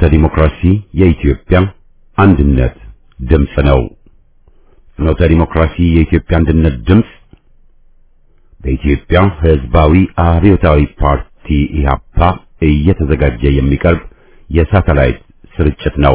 ፍኖተ ዲሞክራሲ የኢትዮጵያ አንድነት ድምጽ ነው። ፍኖተ ዲሞክራሲ የኢትዮጵያ አንድነት ድምጽ በኢትዮጵያ ሕዝባዊ አብዮታዊ ፓርቲ ኢህአፓ እየተዘጋጀ የሚቀርብ የሳተላይት ስርጭት ነው።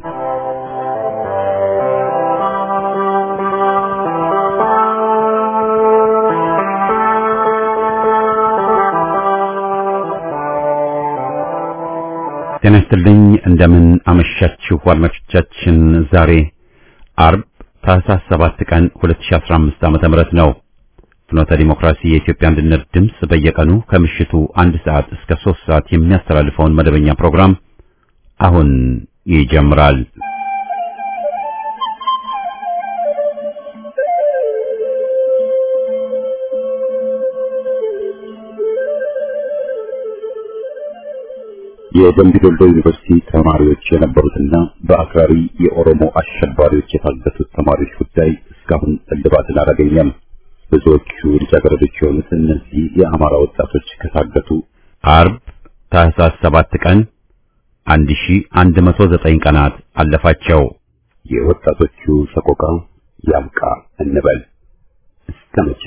ጤና ይስጥልኝ እንደምን አመሻችሁ አድማጮቻችን። ዛሬ አርብ ታህሳስ 7 ቀን 2015 ዓ.ም ነው። ፍኖተ ዲሞክራሲ የኢትዮጵያ አንድነት ድምጽ በየቀኑ ከምሽቱ 1 ሰዓት እስከ 3 ሰዓት የሚያስተላልፈውን መደበኛ ፕሮግራም አሁን ይጀምራል። የደምቢ ዶሎ ዩኒቨርሲቲ ተማሪዎች የነበሩትና በአክራሪ የኦሮሞ አሸባሪዎች የታገቱት ተማሪዎች ጉዳይ እስካሁን እልባትን አላገኘም። ብዙዎቹ ልጃገረዶች የሆኑት እነዚህ የአማራ ወጣቶች ከታገቱ አርብ ታህሳስ 7 ቀን 1109 ቀናት አለፋቸው። የወጣቶቹ ሰቆቃ ያብቃ እንበል። እስከ መቼ?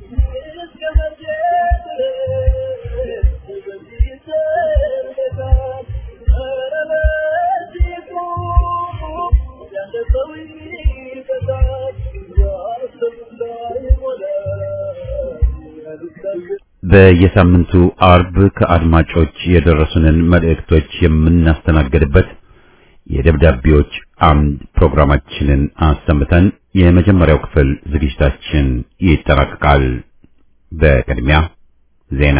በየሳምንቱ አርብ ከአድማጮች የደረሱንን መልእክቶች የምናስተናግድበት የደብዳቤዎች አምድ ፕሮግራማችንን አሰምተን የመጀመሪያው ክፍል ዝግጅታችን ይጠናቀቃል። በቅድሚያ ዜና።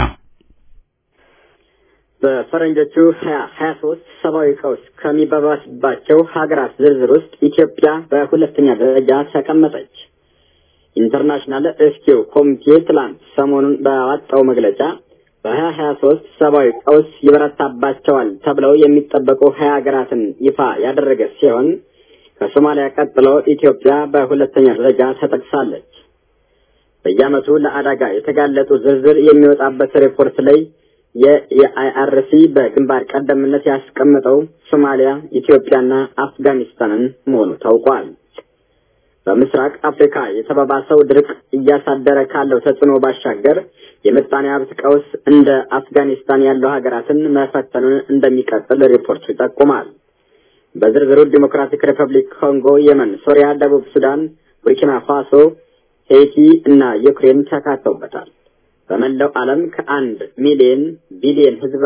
በፈረንጆቹ 2023 ሰብአዊ ቀውስ ከሚባባስባቸው ሀገራት ዝርዝር ውስጥ ኢትዮጵያ በሁለተኛ ደረጃ ተቀመጠች። ኢንተርናሽናል ሬስኪው ኮሚቴ ትላንት ሰሞኑን ባወጣው መግለጫ በ2023 ሰብአዊ ቀውስ ይበረታባቸዋል ተብለው የሚጠበቁ 20 ሀገራትን ይፋ ያደረገ ሲሆን ከሶማሊያ ቀጥሎ ኢትዮጵያ በሁለተኛ ደረጃ ተጠቅሳለች። በየዓመቱ ለአደጋ የተጋለጡ ዝርዝር የሚወጣበት ሪፖርት ላይ የአይአርሲ በግንባር ቀደምትነት ያስቀመጠው ሶማሊያ፣ ኢትዮጵያና አፍጋኒስታንን መሆኑ ታውቋል። በምስራቅ አፍሪካ የተባባሰው ድርቅ እያሳደረ ካለው ተጽዕኖ ባሻገር የምጣኔ ሀብት ቀውስ እንደ አፍጋኒስታን ያለው ሀገራትን መፈተኑን እንደሚቀጥል ሪፖርቱ ይጠቁማል። በዝርዝሩ ዲሞክራቲክ ሪፐብሊክ ኮንጎ፣ የመን፣ ሶሪያ፣ ደቡብ ሱዳን፣ ቡርኪና ፋሶ፣ ሄይቲ እና ዩክሬን ተካተውበታል። በመላው ዓለም ከ1 ቢሊዮን ሕዝብ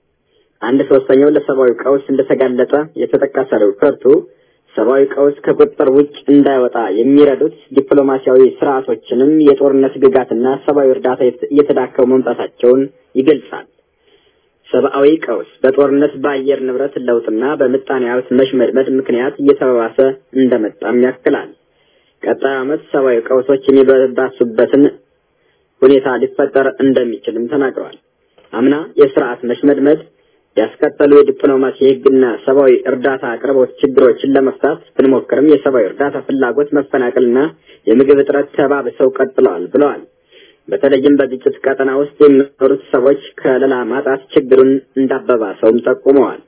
1/3 ለሰብአዊ ቀውስ እንደተጋለጠ የተጠቀሰ ሪፖርቱ ሰብአዊ ቀውስ ከቁጥጥር ውጭ እንዳይወጣ የሚረዱት ዲፕሎማሲያዊ ስርዓቶችንም የጦርነት ግጋትና ሰብአዊ እርዳታ እየተዳከሙ መምጣታቸውን ይገልጻል። ሰብአዊ ቀውስ በጦርነት በአየር ንብረት ለውጥና በምጣኔ ሀብት መሽመድመድ ምክንያት እየተባባሰ እንደመጣም ያክላል። ቀጣይ ዓመት ሰብአዊ ቀውሶች የሚባባሱበትን ሁኔታ ሊፈጠር እንደሚችልም ተናግረዋል። አምና የስርዓት መሽመድመድ ያስከተሉ የዲፕሎማሲ ህግና ሰብአዊ እርዳታ አቅርቦት ችግሮችን ለመፍታት ብንሞክርም የሰብአዊ እርዳታ ፍላጎት መፈናቀልና የምግብ እጥረት ተባብሰው ቀጥለዋል ብለዋል። በተለይም በግጭት ቀጠና ውስጥ የሚኖሩት ሰዎች ከለላ ማጣት ችግሩን እንዳባባሰውም ጠቁመዋል።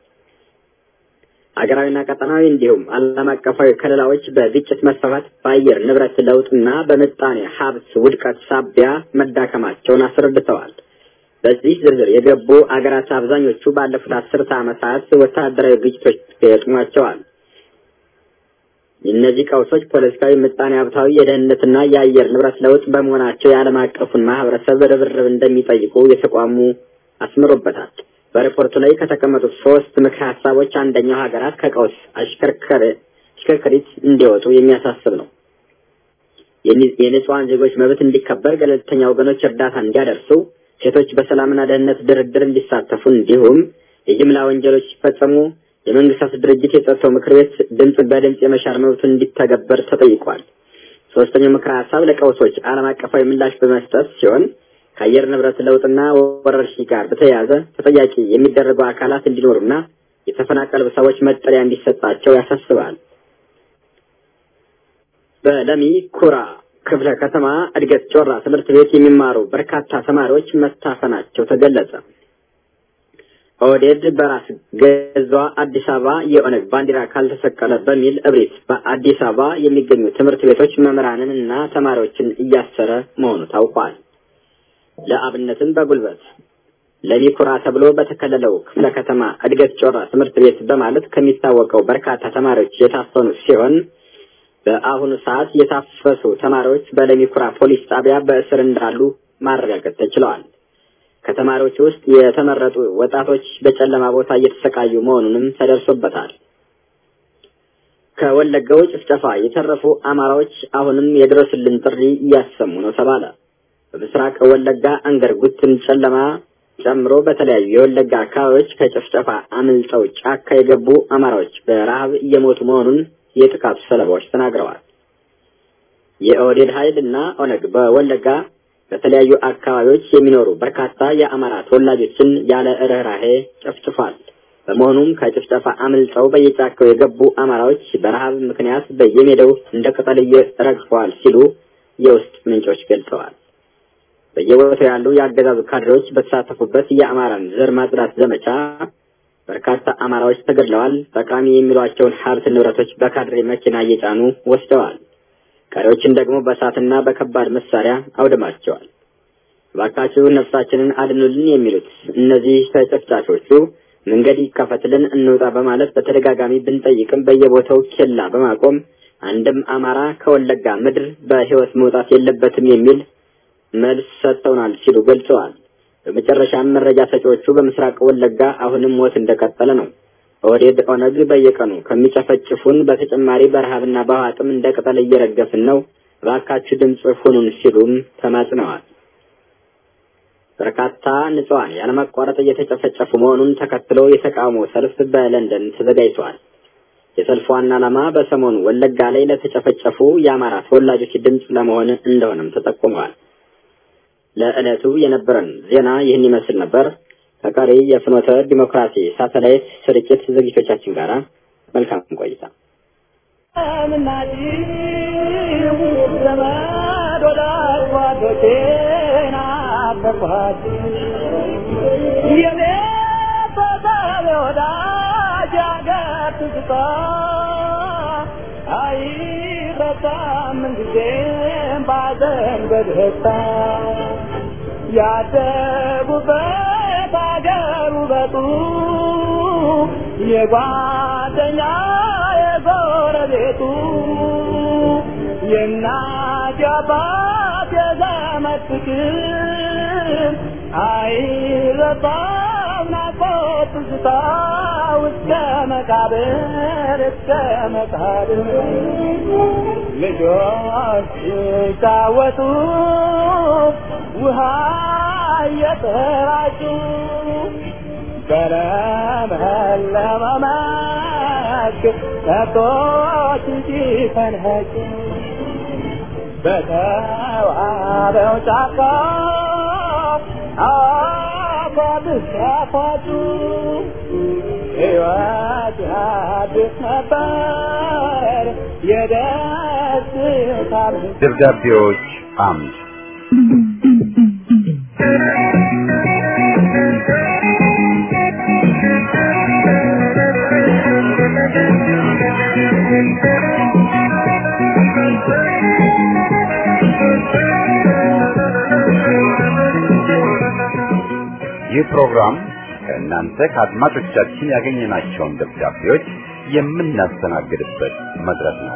አገራዊና ቀጠናዊ እንዲሁም ዓለም አቀፋዊ ከለላዎች በግጭት መስፋፋት፣ በአየር ንብረት ለውጥና በምጣኔ ሀብት ውድቀት ሳቢያ መዳከማቸውን አስረድተዋል። በዚህ ዝርዝር የገቡ አገራት አብዛኞቹ ባለፉት 10 ዓመታት ወታደራዊ ግጭቶች ገጥሟቸዋል። እነዚህ ቀውሶች ፖለቲካዊ፣ ምጣኔ ሀብታዊ፣ የደህንነትና የአየር ንብረት ለውጥ በመሆናቸው የዓለም አቀፉን ማህበረሰብ ርብርብ እንደሚጠይቁ የተቋሙ አስምሮበታል። በሪፖርቱ ላይ ከተቀመጡት 3 ምክረ ሀሳቦች አንደኛው ሀገራት ከቀውስ አሽከርካሪት እንዲወጡ የሚያሳስብ ነው። የንጹሃን ዜጎች መብት እንዲከበር፣ ገለልተኛ ወገኖች እርዳታ እንዲያደርሱ፣ ሴቶች በሰላምና ደህንነት ድርድር እንዲሳተፉ እንዲሁም የጅምላ ወንጀሎች ሲፈጸሙ የመንግስታት ድርጅት የጸጥታው ምክር ቤት በድምጽ የመሻር መብቱን እንዲተገበር ተጠይቋል። ሶስተኛው ምክረ ሀሳብ ለቀውሶች ዓለም አቀፋዊ ምላሽ በመስጠት ሲሆን ከአየር ንብረት ለውጥና ወረርሽኝ ጋር በተያያዘ ተጠያቂ የሚደረጉ አካላት እንዲኖሩና የተፈናቀሉ ሰዎች መጠለያ እንዲሰጣቸው ያሳስባል። በለሚ ኩራ ክፍለ ከተማ እድገት ጮራ ትምህርት ቤት የሚማሩ በርካታ ተማሪዎች መታፈናቸው ተገለጸ። ኦህዴድ በራስ ገዟ አዲስ አበባ የኦነግ ባንዲራ ካልተሰቀለ በሚል እብሪት በአዲስ አበባ የሚገኙ ትምህርት ቤቶች መምህራንን እና ተማሪዎችን እያሰረ መሆኑ ታውቋል። ለአብነትም በጉልበት ለሚኩራ ተብሎ በተከለለው ክፍለ ከተማ እድገት ጮራ ትምህርት ቤት በማለት ከሚታወቀው በርካታ ተማሪዎች የታፈኑ ሲሆን በአሁኑ ሰዓት የታፈሱ ተማሪዎች በለሚኩራ ፖሊስ ጣቢያ በእስር እንዳሉ ማረጋገጥ ተችሏል። ከተማሪዎች ውስጥ የተመረጡ ወጣቶች በጨለማ ቦታ እየተሰቃዩ መሆኑንም ተደርሶበታል። ከወለጋው ጭፍጨፋ የተረፉ አማራዎች አሁንም የድረሱልን ጥሪ እያሰሙ ነው ተባለ። በምስራቅ ወለጋ አንገርጉትን ጨለማ ጨምሮ በተለያዩ የወለጋ አካባቢዎች ከጭፍጨፋ አምልጠው ጫካ የገቡ አማራዎች በረሃብ እየሞቱ መሆኑን የጥቃቱ ሰለባዎች ተናግረዋል። የኦህዴድ ኃይልና ኦነግ በወለጋ በተለያዩ አካባቢዎች የሚኖሩ በርካታ የአማራ ተወላጆችን ያለ ርህራሄ ጨፍጭፏል። በመሆኑም ከጭፍጨፋ አምልጠው በየጫካው የገቡ አማራዎች በረሃብ ምክንያት በየሜዳው እንደ ቅጠል ረግፈዋል ሲሉ የውስጥ ምንጮች ገልጸዋል። በየቦታው ያሉ የአገዛዙ ካድሬዎች በተሳተፉበት የአማራን ዘር ማጽዳት ዘመቻ በርካታ አማራዎች ተገድለዋል። ጠቃሚ የሚሏቸውን ሀብት ንብረቶች በካድሬ መኪና እየጫኑ ወስደዋል። ቀሪዎችን ደግሞ በእሳትና በከባድ መሳሪያ አውድማቸዋል። ባካችሁ ነፍሳችንን አድኑልን የሚሉት እነዚህ ተጨፍጫሾቹ መንገድ ይከፈትልን እንውጣ በማለት በተደጋጋሚ ብንጠይቅም በየቦታው ኬላ በማቆም አንድም አማራ ከወለጋ ምድር በህይወት መውጣት የለበትም የሚል መልስ ሰጥተውናል ሲሉ ገልጸዋል። በመጨረሻም መረጃ ሰጪዎቹ በምስራቅ ወለጋ አሁንም ሞት እንደቀጠለ ነው። ኦህዴድ ኦነግ በየቀኑ ከሚጨፈጭፉን በተጨማሪ በረሃብና በዋጥም እንደ ቅጠል እየረገፍን ነው፣ እባካችሁ ድምጽ ሁኑን ሲሉም ተማጽነዋል። በርካታ ንጹሃን ያለማቋረጥ እየተጨፈጨፉ መሆኑን ተከትሎ የተቃውሞ ሰልፍ በለንደን ተዘጋጅቷል። የሰልፉ ዋና ዓላማ በሰሞኑ ወለጋ ላይ ለተጨፈጨፉ የአማራ ተወላጆች ድምጽ ለመሆን እንደሆነም ተጠቁሟል። ለዕለቱ የነበረን ዜና ይህን ይመስል ነበር። ከቀሪ የፍኖተ ዲሞክራሲ ሳተላይት ስርጭት ዝግጅቶቻችን ጋር መልካም ቆይታ። ያደጉበት አገሩ በጡ የጓደኛ የጎረቤቱ የእናት አባት የዘመድ ፍቅር አይረሳም ናፍቆት ትዝታ እስከ መቃብር ልጆች ሲጫወቱ ውሃ እየተራጩ በለመለመ መስክ ከብቶች ሲፈንጩ በተዋበው ጫካ አፏብስ ያፏጩ ሕይወት አዲስ ነበር የደስታ ደብዳቤዎች አምድ ይህ ፕሮግራም ከእናንተ ከአድማጮቻችን ያገኘናቸውን ደብዳቤዎች የምናስተናግድበት መድረክ ነው።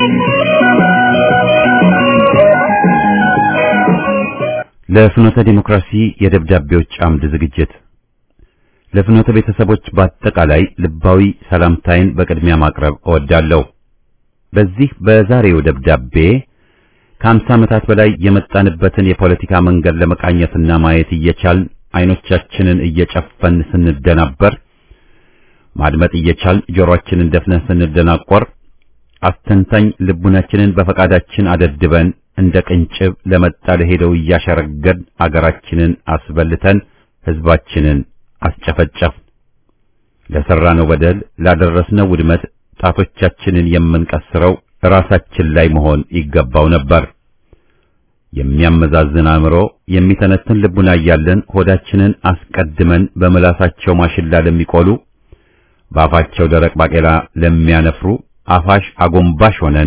ለፍኖተ ዲሞክራሲ የደብዳቤዎች አምድ ዝግጅት ለፍኖተ ቤተሰቦች በአጠቃላይ ልባዊ ሰላምታዬን በቅድሚያ ማቅረብ እወዳለሁ። በዚህ በዛሬው ደብዳቤ ከ50 ዓመታት በላይ የመጣንበትን የፖለቲካ መንገድ ለመቃኘትና ማየት እየቻልን አይኖቻችንን እየጨፈን ስንደናበር ማድመጥ እየቻልን ጆሮአችንን ደፍነን ስንደናቆር አስተንታኝ ልቡናችንን በፈቃዳችን አደድበን እንደ ቅንጭብ ለመጣ ለሄደው እያሸረገን አገራችንን አስበልተን ህዝባችንን አስጨፈጨፍ ለሰራነው በደል ላደረስነው ውድመት ጣቶቻችንን የምንቀስረው ራሳችን ላይ መሆን ይገባው ነበር። የሚያመዛዝን አእምሮ፣ የሚተነትን ልቡና እያለን ሆዳችንን አስቀድመን በምላሳቸው ማሽላ ለሚቆሉ በአፋቸው ደረቅ ባቄላ ለሚያነፍሩ አፋሽ አጎንባሽ ሆነን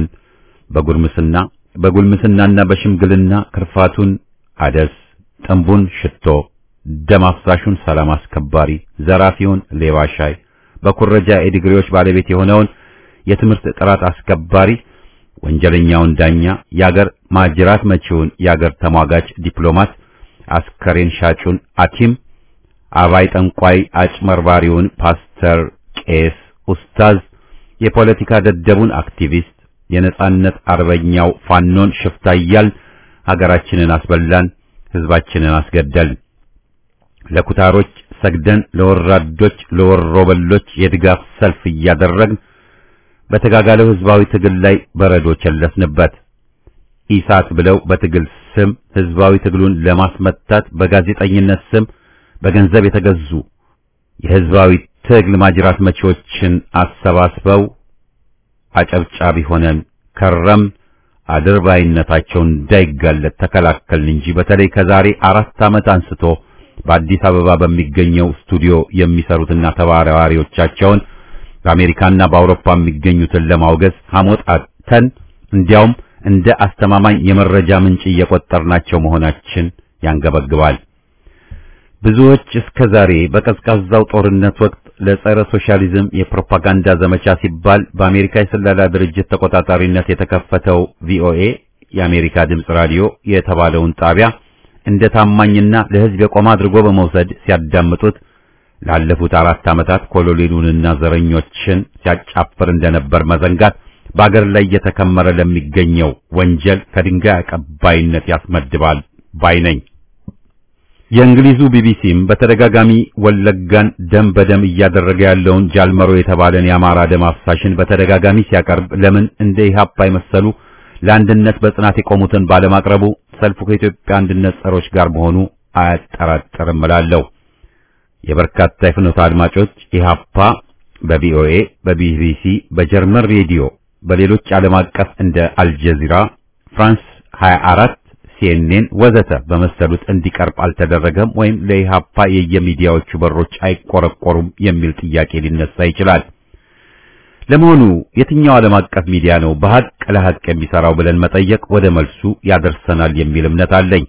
በጉልምስናና በሽምግልና ክርፋቱን አደስ፣ ጥንቡን ሽቶ፣ ደም አፍሳሹን ሰላም አስከባሪ፣ ዘራፊውን ሌባ ሻይ፣ በኩረጃ የዲግሪዎች ባለቤት የሆነውን የትምህርት ጥራት አስከባሪ፣ ወንጀለኛውን ዳኛ፣ ያገር ማጅራት መቺውን ያገር ተሟጋች ዲፕሎማት፣ አስከሬን ሻጩን አቲም፣ አባይ ጠንቋይ አጭመርባሪውን ፓስተር፣ ቄስ፣ ኡስታዝ፣ የፖለቲካ ደደቡን አክቲቪስት፣ የነጻነት አርበኛው ፋኖን ሽፍታ እያል ሀገራችንን አስበላን፣ ህዝባችንን አስገደልን። ለኩታሮች ሰግደን ለወራዶች ለወሮበሎች የድጋፍ ሰልፍ እያደረግን በተጋጋለው ህዝባዊ ትግል ላይ በረዶ ቸለስንበት። ኢሳት ብለው በትግል ስም ህዝባዊ ትግሉን ለማስመታት በጋዜጠኝነት ስም በገንዘብ የተገዙ የህዝባዊ ትግል ማጅራት መቺዎችን አሰባስበው አጨብጫቢ ሆነን ከረም። አድርባይነታቸው እንዳይጋለጥ ተከላከልን እንጂ በተለይ ከዛሬ 4 ዓመት አንስቶ በአዲስ አበባ በሚገኘው ስቱዲዮ የሚሰሩትና ተባባሪዎቻቸውን በአሜሪካና በአውሮፓ የሚገኙትን ለማውገዝ ሐሞት አጥተን እንዲያውም እንደ አስተማማኝ የመረጃ ምንጭ እየቆጠርናቸው መሆናችን ያንገበግባል። ብዙዎች እስከዛሬ በቀዝቃዛው ጦርነት ወቅት ለጸረ ሶሻሊዝም የፕሮፓጋንዳ ዘመቻ ሲባል በአሜሪካ የስለላ ድርጅት ተቆጣጣሪነት የተከፈተው ቪኦኤ የአሜሪካ ድምጽ ራዲዮ የተባለውን ጣቢያ እንደ ታማኝና ለህዝብ የቆመ አድርጎ በመውሰድ ሲያዳምጡት ላለፉት 4 ዓመታት ኮሎኔሉንና ዘረኞችን ሲያጫፍር እንደነበር መዘንጋት በአገር ላይ የተከመረ ለሚገኘው ወንጀል ከድንጋይ አቀባይነት ያስመድባል ባይ ነኝ። የእንግሊዙ ቢቢሲም በተደጋጋሚ ወለጋን ደም በደም እያደረገ ያለውን ጃልመሮ የተባለን የአማራ ደም አፍሳሽን በተደጋጋሚ ሲያቀርብ ለምን እንደ ኢህአፓ የመሰሉ ለአንድነት በጽናት የቆሙትን ባለማቅረቡ ሰልፉ ከኢትዮጵያ አንድነት ጸሮች ጋር መሆኑ አያጠራጥርም እላለሁ። የበርካታ የፍኖተ አድማጮች ኢህአፓ በቪኦኤ፣ በቢቢሲ፣ በጀርመን ሬዲዮ፣ በሌሎች ዓለም አቀፍ እንደ አልጀዚራ፣ ፍራንስ 24፣ ሲኤንኤን ወዘተ በመሰሉት እንዲቀርብ አልተደረገም ወይም ለኢህአፓ የየሚዲያዎቹ በሮች አይቆረቆሩም የሚል ጥያቄ ሊነሳ ይችላል። ለመሆኑ የትኛው ዓለም አቀፍ ሚዲያ ነው በሐቅ ለሐቅ የሚሰራው ብለን መጠየቅ ወደ መልሱ ያደርሰናል የሚል እምነት አለኝ።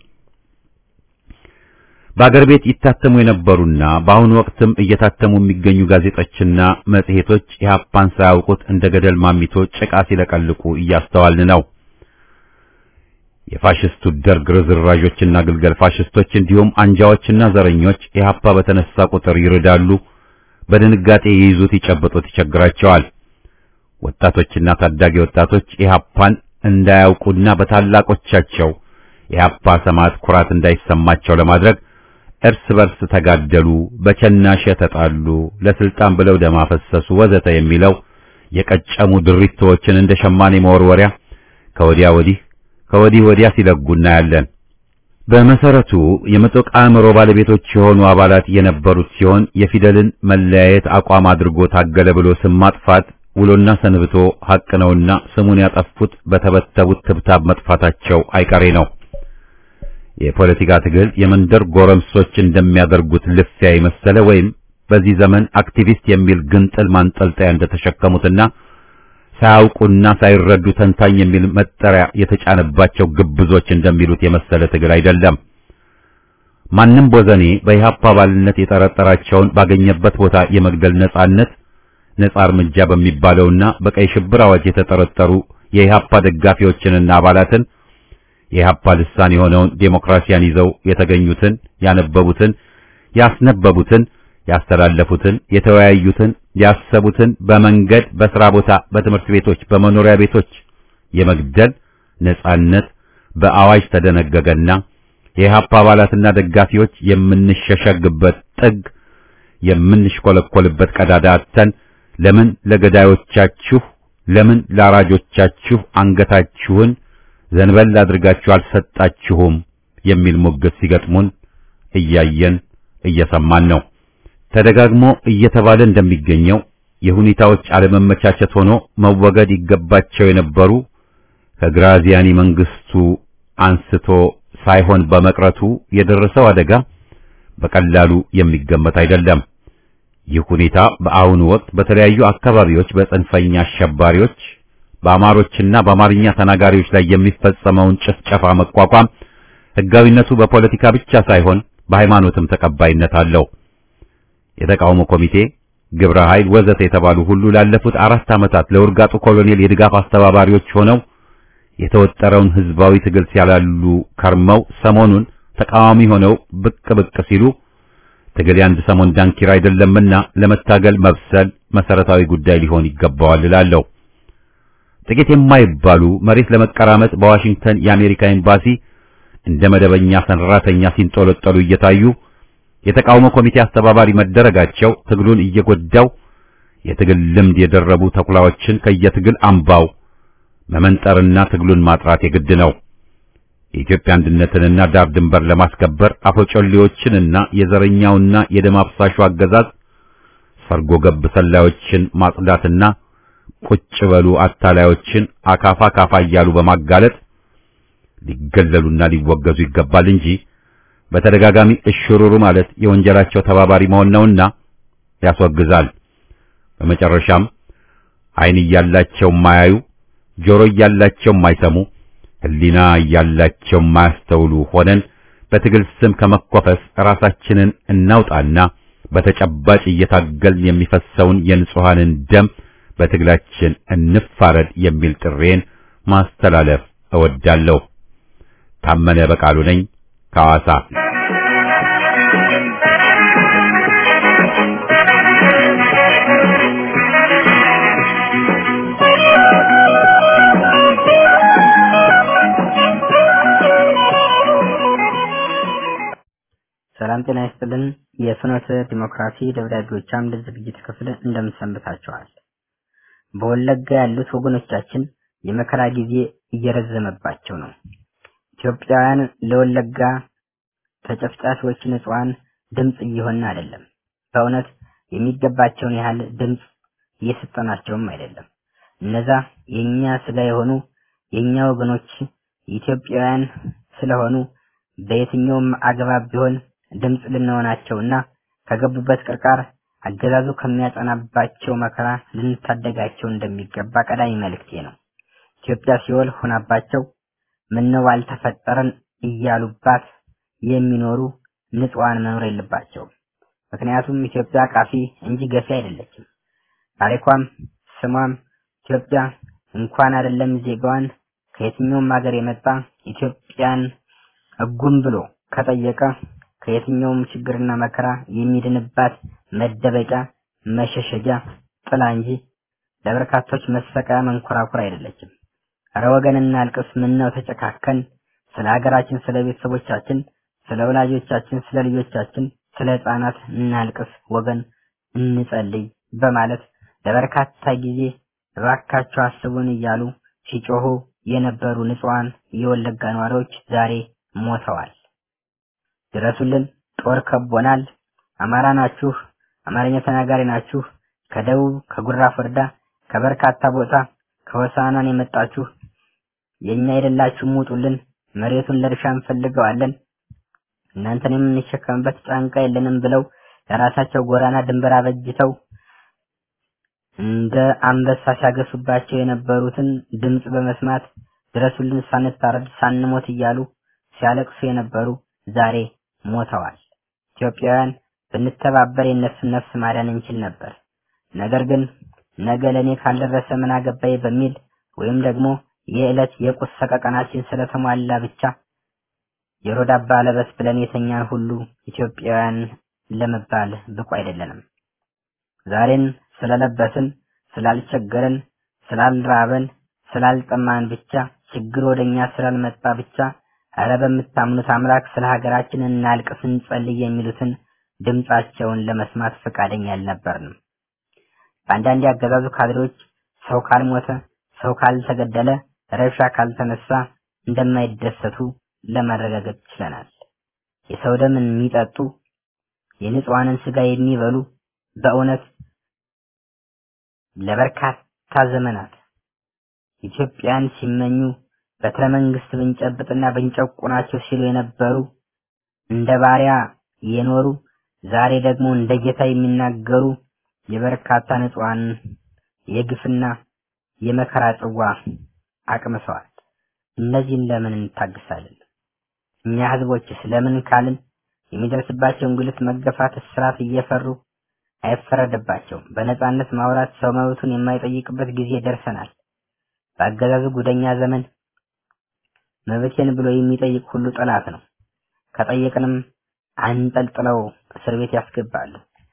በአገር ቤት ይታተሙ የነበሩና በአሁኑ ወቅትም እየታተሙ የሚገኙ ጋዜጦችና መጽሔቶች ኢህአፓን ሳያውቁት እንደ ገደል ማሚቶ ጭቃ ሲለቀልቁ እያስተዋልን ነው። የፋሽስቱ ደርግ ርዝራዦችና ግልገል ፋሽስቶች እንዲሁም አንጃዎችና ዘረኞች ኢህአፓ በተነሳ ቁጥር ይርዳሉ፣ በድንጋጤ ይይዙት ይጨብጡት ይቸግራቸዋል። ወጣቶችና ታዳጊ ወጣቶች ኢህአፓን እንዳያውቁና በታላቆቻቸው ኢህአፓ ሰማዕት ኩራት እንዳይሰማቸው ለማድረግ እርስ በርስ ተጋደሉ፣ በቸናሸ ተጣሉ፣ ለስልጣን ብለው ደም አፈሰሱ ወዘተ የሚለው የቀጨሙ ድሪቶችን እንደ ሸማኔ መወርወሪያ ከወዲህ ወዲያ ሲለጉ እናያለን። በመሰረቱ የምጡቅ አእምሮ ባለቤቶች የሆኑ አባላት የነበሩት ሲሆን የፊደልን መለያየት አቋም አድርጎ ታገለ ብሎ ስም ማጥፋት ውሎና ሰንብቶ ሐቅ ነውና ስሙን ያጠፉት በተበተቡት ትብታብ መጥፋታቸው አይቀሬ ነው። የፖለቲካ ትግል የመንደር ጎረምሶች እንደሚያደርጉት ልፍያ የመሰለ ወይም በዚህ ዘመን አክቲቪስት የሚል ግንጥል ማንጠልጠያ እንደተሸከሙትና ሳያውቁና ሳይረዱ ተንታኝ የሚል መጠሪያ የተጫነባቸው ግብዞች እንደሚሉት የመሰለ ትግል አይደለም። ማንም ቦዘኔ በኢህአፓ አባልነት የጠረጠራቸውን ባገኘበት ቦታ የመግደል ነጻ እርምጃ በሚባለውና በቀይ ሽብር አዋጅ የተጠረጠሩ የኢህአፓ ደጋፊዎችንና አባላትን የኢህአፓ ልሳን የሆነውን ዴሞክራሲያን ይዘው የተገኙትን፣ ያነበቡትን፣ ያስነበቡትን፣ ያስተላለፉትን፣ የተወያዩትን፣ ያሰቡትን በመንገድ፣ በስራ ቦታ፣ በትምህርት ቤቶች፣ በመኖሪያ ቤቶች የመግደል ነጻነት በአዋጅ ተደነገገና የኢህአፓ አባላትና ደጋፊዎች የምንሸሸግበት ጥግ የምንሽኮለኮልበት ቀዳዳ አጥተን ለምን ለገዳዮቻችሁ ለምን ለአራጆቻችሁ አንገታችሁን ዘንበል አድርጋችሁ አልሰጣችሁም የሚል ሙግት ሲገጥሙን እያየን እየሰማን ነው። ተደጋግሞ እየተባለ እንደሚገኘው የሁኔታዎች አለመመቻቸት ሆኖ መወገድ ይገባቸው የነበሩ ከግራዚያኒ መንግስቱ አንስቶ ሳይሆን በመቅረቱ የደረሰው አደጋ በቀላሉ የሚገመት አይደለም። ይህ ሁኔታ በአሁኑ ወቅት በተለያዩ አካባቢዎች በጽንፈኛ አሸባሪዎች በአማሮችና በአማርኛ ተናጋሪዎች ላይ የሚፈጸመውን ጭፍጨፋ መቋቋም ሕጋዊነቱ በፖለቲካ ብቻ ሳይሆን በሃይማኖትም ተቀባይነት አለው። የተቃውሞ ኮሚቴ፣ ግብረ ኃይል ወዘተ የተባሉ ሁሉ ላለፉት 4 ዓመታት ለውርጋጡ ኮሎኔል የድጋፍ አስተባባሪዎች ሆነው የተወጠረውን ህዝባዊ ትግል ሲያላሉ ከርመው ሰሞኑን ተቃዋሚ ሆነው ብቅ ሲሉ ትግል ያንድ ሰሞን ዳንኪራ አይደለምና ለመታገል መብሰል መሰረታዊ ጉዳይ ሊሆን ይገባዋል እላለሁ። ጥቂት የማይባሉ መሬት ለመቀራመጥ በዋሽንግተን የአሜሪካ ኤምባሲ እንደ መደበኛ ሰራተኛ ሲንጦለጠሉ እየታዩ የተቃውሞ ኮሚቴ አስተባባሪ መደረጋቸው ትግሉን እየጎዳው የትግል ልምድ የደረቡ ተኩላዎችን ከየትግል አምባው መመንጠርና ትግሉን ማጥራት የግድ ነው። የኢትዮጵያ አንድነትንና ዳር ድንበር ለማስከበር አፈጮሌዎችንና የዘረኛውና የደም አፍሳሹ አገዛዝ ሰርጎ ገብ ሰላዮችን ማጽዳትና ቁጭ በሉ አታላዮችን አካፋ ካፋ እያሉ በማጋለጥ ሊገለሉና ሊወገዙ ይገባል እንጂ በተደጋጋሚ እሽሩሩ ማለት የወንጀላቸው ተባባሪ መሆን ነውና ያስወግዛል። በመጨረሻም ዓይን እያላቸው ማያዩ፣ ጆሮ እያላቸው ማይሰሙ፣ ህሊና እያላቸው ማያስተውሉ ሆነን በትግል ስም ከመኮፈስ ራሳችንን እናውጣና በተጨባጭ እየታገልን የሚፈሰውን የንጹሃንን ደም በትግላችን እንፋረድ የሚል ጥሬን ማስተላለፍ እወዳለሁ። ታመነ በቃሉ ነኝ ከሐዋሳ። ሰላም ጤና ይስጥልን። የፍኖተ ዲሞክራሲ ደብዳቤዎች አምድ ዝግጅት ክፍል እንደምሰንብታችኋል። በወለጋ ያሉት ወገኖቻችን የመከራ ጊዜ እየረዘመባቸው ነው። ኢትዮጵያውያን ለወለጋ ተጨፍጫፊዎች ንጹሃን ድምጽ እየሆነ አይደለም። በእውነት የሚገባቸውን ያህል ድምጽ እየሰጠናቸውም አይደለም። እነዛ የኛ ስጋ የሆኑ የኛ ወገኖች ኢትዮጵያውያን ስለሆኑ በየትኛውም አግባብ ቢሆን ድምጽ ልንሆናቸውና ከገቡበት ቅርቃር አገዛዙ ከሚያጸናባቸው መከራ ልንታደጋቸው እንደሚገባ ቀዳሚ መልእክቴ ነው። ኢትዮጵያ ሲኦል ሆናባቸው ምነው አልተፈጠረን እያሉባት የሚኖሩ ንጹሃን መኖር የለባቸውም። ምክንያቱም ኢትዮጵያ ቃፊ እንጂ ገፊ አይደለችም። ታሪኳም ስሟም ኢትዮጵያ እንኳን አይደለም ዜጋዋን ከየትኛውም ሀገር የመጣ ኢትዮጵያን እጉም ብሎ ከጠየቀ ከየትኛውም ችግርና መከራ የሚድንባት መደበቂያ መሸሸጊያ ጥላ እንጂ ለበርካቶች መስፈቂያ መንኮራኩር አይደለችም። አረ ወገንና አልቅስ፣ ምነው ተጨካከን፣ ስለ ሀገራችን፣ ስለ ቤተሰቦቻችን፣ ስለ ወላጆቻችን፣ ስለ ልጆቻችን፣ ስለ ሕፃናት እናልቅስ ወገን፣ እንጸልይ በማለት ለበርካታ ጊዜ እባካችሁ አስቡን እያሉ ሲጮሁ የነበሩ ንጹሃን የወለጋ ነዋሪዎች ዛሬ ሞተዋል። ድረሱልን፣ ጦር ከቦናል፣ አማራ ናችሁ፣ አማርኛ ተናጋሪ ናችሁ፣ ከደቡብ ከጉራ ፈርዳ ከበርካታ ቦታ ከወሳናን የመጣችሁ የኛ አይደላችሁ፣ ሙጡልን፣ መሬቱን ለእርሻ እንፈልገዋለን፣ እናንተን የምንሸከምበት ጫንቃ የለንም ብለው ለራሳቸው ጎራና ድንበር አበጅተው እንደ አንበሳ ሲያገሱባቸው የነበሩትን ድምጽ በመስማት ድረሱልን፣ ሳንታረድ ሳንሞት እያሉ ሲያለቅሱ የነበሩ ዛሬ ሞተዋል። ኢትዮጵያውያን ብንተባበር የነሱን ነፍስ ማዳን እንችል ነበር። ነገር ግን ነገ ለኔ ካልደረሰ ምን አገባይ በሚል ወይም ደግሞ የዕለት የቁስ ሰቀቀናችን ስለተሟላ ብቻ የሮዳባ ለበስ ብለን የተኛን ሁሉ ኢትዮጵያውያን ለመባል ብቁ አይደለንም። ዛሬን ስለለበስን፣ ስላልቸገረን፣ ስላልራበን፣ ስላልጠማን ብቻ ችግር ወደኛ ስላልመጣ ብቻ አረ በምታምኑት አምላክ ስለ ሀገራችን እናልቅስ፣ እንጸልይ የሚሉትን ድምጻቸውን ለመስማት ፈቃደኛ አልነበርንም። በአንዳንድ ያገዛዙ ካድሬዎች ሰው ካልሞተ፣ ሰው ካልተገደለ፣ ረብሻ ካልተነሳ እንደማይደሰቱ ለማረጋገጥ ችለናል። የሰው ደም የሚጠጡ የንጹሃንን ስጋ የሚበሉ በእውነት ለበርካታ ዘመናት ኢትዮጵያን ሲመኙ በትረ መንግስት ብንጨብጥና ብንጨቁናቸው ሲሉ የነበሩ እንደ ባሪያ የኖሩ ዛሬ ደግሞ እንደ ጌታ የሚናገሩ የበርካታ ንጹሃን የግፍና የመከራ ጽዋ አቅምሰዋል። እነዚህን ለምን እንታገሳለን? እኛ ህዝቦችስ ለምን ካልን የሚደርስባቸው እንግልት፣ መገፋት፣ እስራት እየፈሩ አይፈረድባቸውም። በነጻነት ማውራት ሰው መብቱን የማይጠይቅበት ጊዜ ደርሰናል። በአገዛዙ ጉደኛ ዘመን መብቴን ብሎ የሚጠይቅ ሁሉ ጠላት ነው። ከጠየቅንም አንጠልጥለው እስር ቤት ያስገባሉ።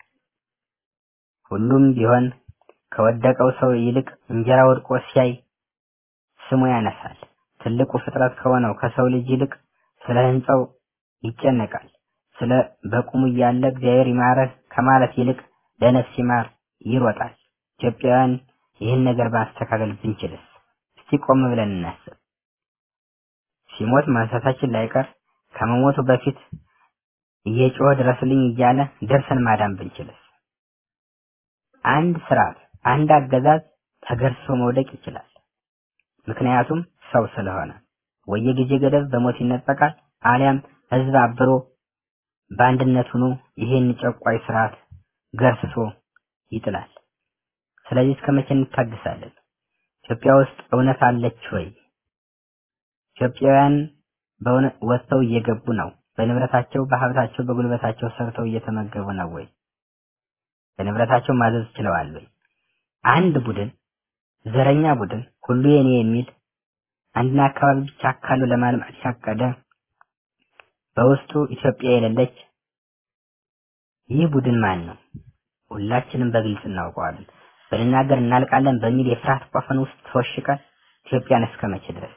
ሁሉም ቢሆን ከወደቀው ሰው ይልቅ እንጀራ ወድቆ ሲያይ ስሙ ያነሳል። ትልቁ ፍጥረት ከሆነው ከሰው ልጅ ይልቅ ስለ ህንጻው ይጨነቃል። ስለ በቁሙ ያለ እግዚአብሔር ይማረህ ከማለት ይልቅ ለነፍስ ይማር ይሮጣል። ኢትዮጵያውያን ይህን ነገር ማስተካከል ብንችልስ? እስቲ ቆም ብለን እናስብ። ሲሞት ማንሳታችን ላይቀር ከመሞቱ በፊት እየጮኸ ድረስልኝ እያለ ደርሰን ማዳን ብንችልስ? አንድ ስርዓት፣ አንድ አገዛዝ ተገርሶ መውደቅ ይችላል። ምክንያቱም ሰው ስለሆነ ወየጊዜ ገደብ በሞት ይነጠቃል፣ አሊያም ህዝብ አብሮ በአንድነት ሆኖ ይሄን ጨቋይ ስርዓት ገርስሶ ይጥላል። ስለዚህ እስከመቼ እንታገሳለን? ኢትዮጵያ ውስጥ እውነት አለች ወይ? ኢትዮጵያውያን በእውነት ወጥተው እየገቡ ነው? በንብረታቸው፣ በሀብታቸው፣ በጉልበታቸው ሰርተው እየተመገቡ ነው ወይ? በንብረታቸው ማዘዝ ችለዋል ወይ? አንድ ቡድን፣ ዘረኛ ቡድን፣ ሁሉ የኔ የሚል አንድና አካባቢ ብቻ አካሉ ለማልማት ያቀደ በውስጡ ኢትዮጵያ የሌለች ይህ ቡድን ማን ነው? ሁላችንም በግልጽ እናውቀዋለን። በልናገር እናልቃለን በሚል የፍርሃት ቆፈን ውስጥ ተወሽቀን ኢትዮጵያን እስከመቼ ድረስ?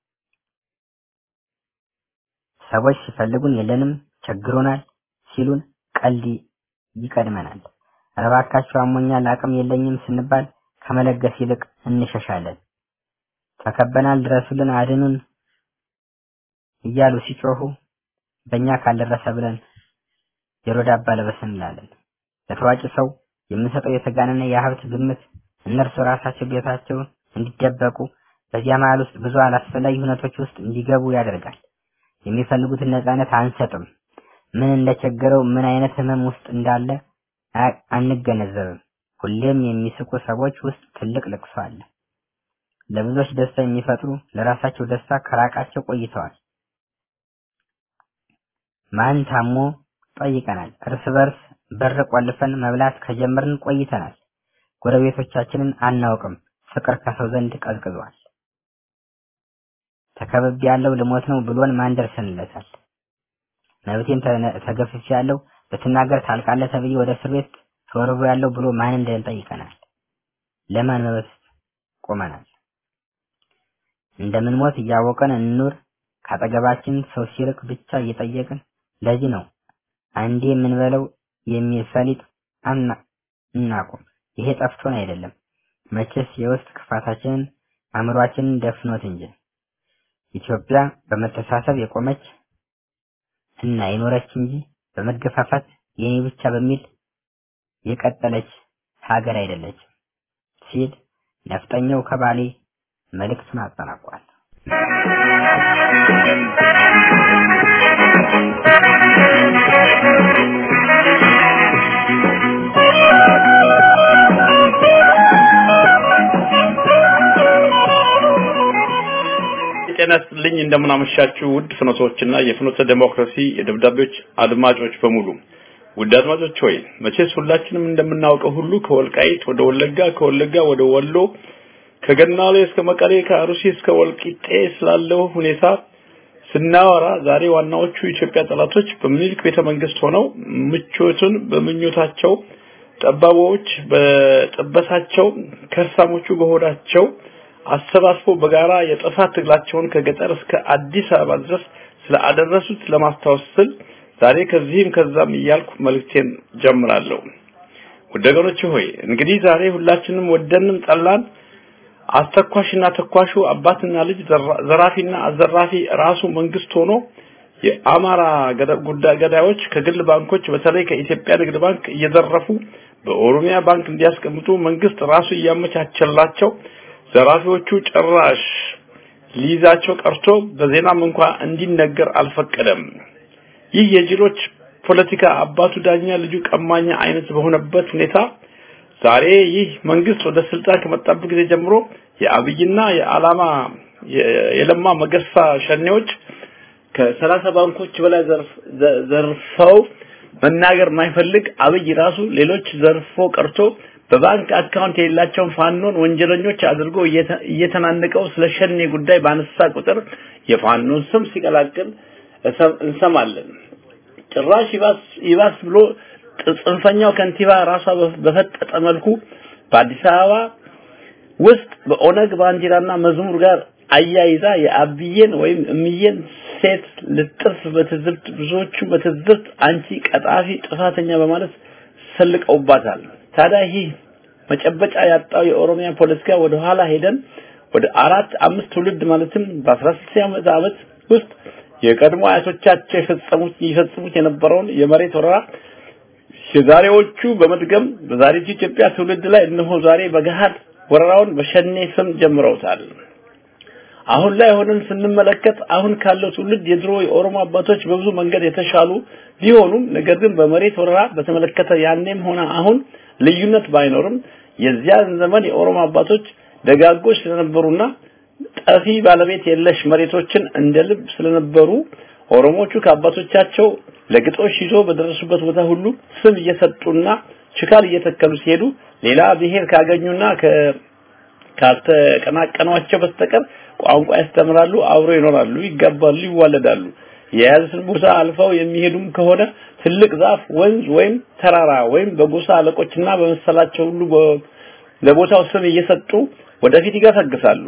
ሰዎች ሲፈልጉን የለንም ቸግሮናል ሲሉን ቀልድ ይቀድመናል። እባካችሁ አሞኛል አቅም የለኝም ስንባል ከመለገስ ይልቅ እንሸሻለን። ተከበናል ድረሱልን አድኑን እያሉ ሲጮሁ በእኛ ካልደረሰ ብለን ጆሮ ዳባ ልበስ እንላለን። ለተዋጭ ሰው የምንሰጠው የተጋነነ የሀብት ግምት እነርሱ ራሳቸው ቤታቸው እንዲደበቁ በዚያ መሃል ውስጥ ብዙ አላስፈላጊ ሁነቶች ውስጥ እንዲገቡ ያደርጋል። የሚፈልጉትን ነፃነት አንሰጥም። ምን እንደቸገረው ምን አይነት ህመም ውስጥ እንዳለ አንገነዘብም። ሁሌም የሚስቁ ሰዎች ውስጥ ትልቅ ልቅሶ አለ። ለብዙዎች ደስታ የሚፈጥሩ ለራሳቸው ደስታ ከራቃቸው ቆይተዋል። ማን ታሞ ጠይቀናል። እርስ በርስ በር ቆልፈን መብላት ከጀመርን ቆይተናል። ጎረቤቶቻችንን አናውቅም። ፍቅር ከሰው ዘንድ ቀዝቅዟል። ተከብብ ያለው ልሞት ነው ብሎን ማን ደርሰንለታል? መብቴን ተገፍፍ ያለው በትናገር ታልቃለህ ተብዬ ወደ እስር ቤት ተወርቦ ያለው ብሎ ማን እንደጠይቀናል? ለማን መብት ቆመናል? እንደምንሞት እያወቀን እንኑር። ካጠገባችን ሰው ሲርቅ ብቻ እየጠየቅን ለዚህ ነው አንዴ የምንበለው የሚሰሊጥ እናቁም። ይሄ ጠፍቶን አይደለም፣ መቼስ የውስጥ ክፋታችንን አእምሯችንን ደፍኖት እንጂ። ኢትዮጵያ በመተሳሰብ የቆመች እና የኖረች እንጂ በመገፋፋት የኔ ብቻ በሚል የቀጠለች ሀገር አይደለች ሲል ነፍጠኛው ከባሌ መልእክቱን አጠናቋል። ጤና ይስጥልኝ። እንደምን አመሻችሁ ውድ ፍኖቶችና የፍኖተ ዲሞክራሲ የደብዳቤዎች አድማጮች በሙሉ። ውድ አድማጮች ሆይ መቼስ ሁላችንም እንደምናውቀው ሁሉ ከወልቃይት ወደ ወለጋ፣ ከወለጋ ወደ ወሎ፣ ከገናሌ እስከ መቀሌ፣ ከአሩሲ እስከ ወልቂጤ ስላለው ሁኔታ ስናወራ ዛሬ ዋናዎቹ ኢትዮጵያ ጠላቶች በምኒልክ ቤተ መንግስት ሆነው ምቾቱን በመኞታቸው፣ ጠባቦች በጥበሳቸው፣ ከርሳሞቹ በሆዳቸው አሰባስበው በጋራ የጥፋት ትግላቸውን ከገጠር እስከ አዲስ አበባ ድረስ ስለአደረሱት ለማስታወስ ስል ዛሬ ከዚህም ከዛም እያልኩ መልእክቴን ጀምራለሁ። ወደገኖች ሆይ እንግዲህ ዛሬ ሁላችንም ወደንም ጠላን አስተኳሽና ተኳሹ አባትና ልጅ ዘራፊና አዘራፊ ራሱ መንግስት ሆኖ የአማራ ገዳዮች ከግል ባንኮች በተለይ ከኢትዮጵያ ንግድ ባንክ እየዘረፉ በኦሮሚያ ባንክ እንዲያስቀምጡ መንግስት ራሱ እያመቻቸላቸው ዘራፊዎቹ ጭራሽ ሊይዛቸው ቀርቶ በዜናም እንኳን እንዲነገር አልፈቀደም። ይህ የጅሎች ፖለቲካ አባቱ ዳኛ ልጁ ቀማኛ አይነት በሆነበት ሁኔታ ዛሬ ይህ መንግስት ወደ ስልጣን ከመጣበት ጊዜ ጀምሮ የአብይና የዓላማ የለማ መገርሳ ሸኔዎች ከ30 ባንኮች በላይ ዘርፈው መናገር ማይፈልግ አብይ ራሱ ሌሎች ዘርፎ ቀርቶ በባንክ አካውንት የሌላቸውን ፋኖን ወንጀለኞች አድርጎ እየተናነቀው ስለ ሸኔ ጉዳይ ባነሳ ቁጥር የፋኖን ስም ሲቀላቅል እንሰማለን። ጭራሽ ይባስ ብሎ ጽንፈኛው ከንቲባ ራሷ በፈጠጠ መልኩ በአዲስ አበባ ውስጥ በኦነግ ባንዲራና መዝሙር ጋር አያይዛ የአብዬን ወይም እምዬን ሴት ልጥፍ በትዝብት ብዙዎቹ በትዝብት አንቺ ቀጣፊ ጥፋተኛ በማለት ሰልቀውባታል። ታዲያ ይህ መጨበጫ ያጣው የኦሮሚያ ፖለቲካ ወደ ኋላ ሄደን ወደ 4-5 ትውልድ ማለትም በ16 ዓመት ውስጥ የቀድሞ አያቶቻቸው ይፈጽሙት የነበረውን የመሬት ወረራ የዛሬዎቹ በመድገም በዛሬው ኢትዮጵያ ትውልድ ላይ እነሆ ዛሬ በገሃድ ወረራውን በሸኔ ስም ጀምረውታል። አሁን ላይ ሆነን ስንመለከት አሁን ካለው ትውልድ የድሮ የኦሮሞ አባቶች በብዙ መንገድ የተሻሉ ቢሆኑም ነገር ግን በመሬት ወረራ በተመለከተ ያኔም ሆነ አሁን ልዩነት ባይኖርም የዚያን ዘመን የኦሮሞ አባቶች ደጋጎች ስለነበሩና ጠፊ ባለቤት የለሽ መሬቶችን እንደልብ ስለነበሩ ኦሮሞቹ ከአባቶቻቸው ለግጦሽ ይዞ በደረሱበት ቦታ ሁሉ ስም እየሰጡና ችካል እየተከሉ ሲሄዱ ሌላ ብሔር ካገኙና ካልተቀናቀኗቸው በስተቀር ቋንቋ ያስተምራሉ፣ አብሮ ይኖራሉ፣ ይጋባሉ፣ ይዋለዳሉ። የያዙትን ቦታ አልፈው የሚሄዱም ከሆነ ትልቅ ዛፍ፣ ወንዝ ወይም ተራራ ወይም በጎሳ አለቆችና በመሰላቸው ሁሉ ለቦታው ስም እየሰጡ ወደፊት ይገሰግሳሉ።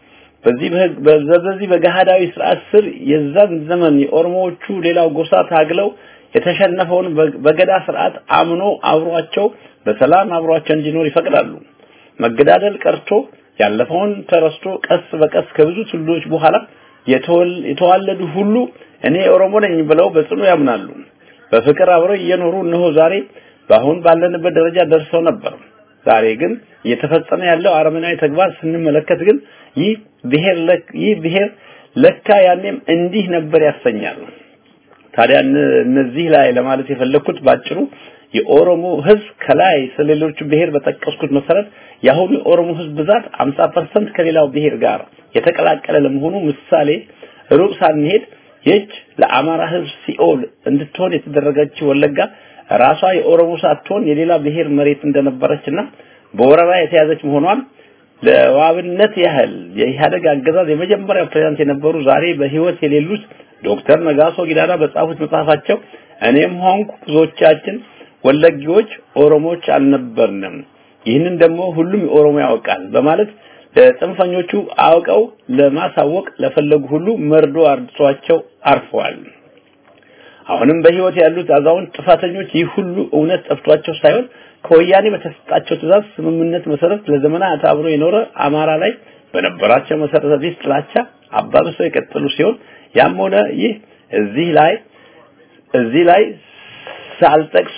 በዚህ በገሃዳዊ ስርዓት ስር የዛን ዘመን የኦሮሞዎቹ ሌላው ጎሳ ታግለው የተሸነፈውን በገዳ ስርዓት አምኖ አብሯቸው በሰላም አብሯቸው እንዲኖር ይፈቅዳሉ። መገዳደል ቀርቶ ያለፈውን ተረስቶ ቀስ በቀስ ከብዙ ትውልዶች በኋላ የተዋለዱ ሁሉ እኔ ኦሮሞ ነኝ ብለው በጽኑ ያምናሉ። በፍቅር አብረው እየኖሩ እነሆ ዛሬ ባሁን ባለንበት ደረጃ ደርሰው ነበር። ዛሬ ግን እየተፈጸመ ያለው አረመናዊ ተግባር ስንመለከት ግን ይህ ብሔር ለካ ያኔም እንዲህ ነበር ያሰኛል። ታዲያ እነዚህ ላይ ለማለት የፈለኩት ባጭሩ የኦሮሞ ህዝብ ከላይ ስለሌሎች ብሔር በተቀስኩት መሰረት ያሁኑ የኦሮሞ ህዝብ ብዛት 50% ከሌላው ብሔር ጋር የተቀላቀለ ለመሆኑ ምሳሌ ሩቅ ሳንሄድ ይህች ለአማራ ህዝብ ሲኦል እንድትሆን የተደረገችው ወለጋ ራሷ የኦሮሞ ሳትሆን የሌላ ብሔር መሬት እንደነበረችና በወረራ የተያዘች መሆኗን ለዋብነት ያህል የኢህአደግ አገዛዝ የመጀመሪያ ፕሬዝዳንት የነበሩ ዛሬ በህይወት የሌሉት ዶክተር ነጋሶ ጊዳዳ በጻፉት መጽሐፋቸው እኔም ሆንኩ ብዙዎቻችን ወለጊዎች ኦሮሞዎች አልነበርንም፣ ይህንን ደግሞ ሁሉም የኦሮሞ ያውቃል በማለት ለጽንፈኞቹ አውቀው ለማሳወቅ ለፈለጉ ሁሉ መርዶ አርድቷቸው አርፈዋል። አሁንም በህይወት ያሉት አዛውንት ጥፋተኞች ይህ ሁሉ እውነት ጠፍቷቸው ሳይሆን ከወያኔ በተሰጣቸው ትዕዛዝ ስምምነት መሰረት ለዘመናት አብሮ የኖረ አማራ ላይ በነበራቸው መሰረተ ቢስ ጥላቻ አባብሰው የቀጠሉ ሲሆን ያም ሆነ ይህ እዚህ ላይ ሳልጠቅስ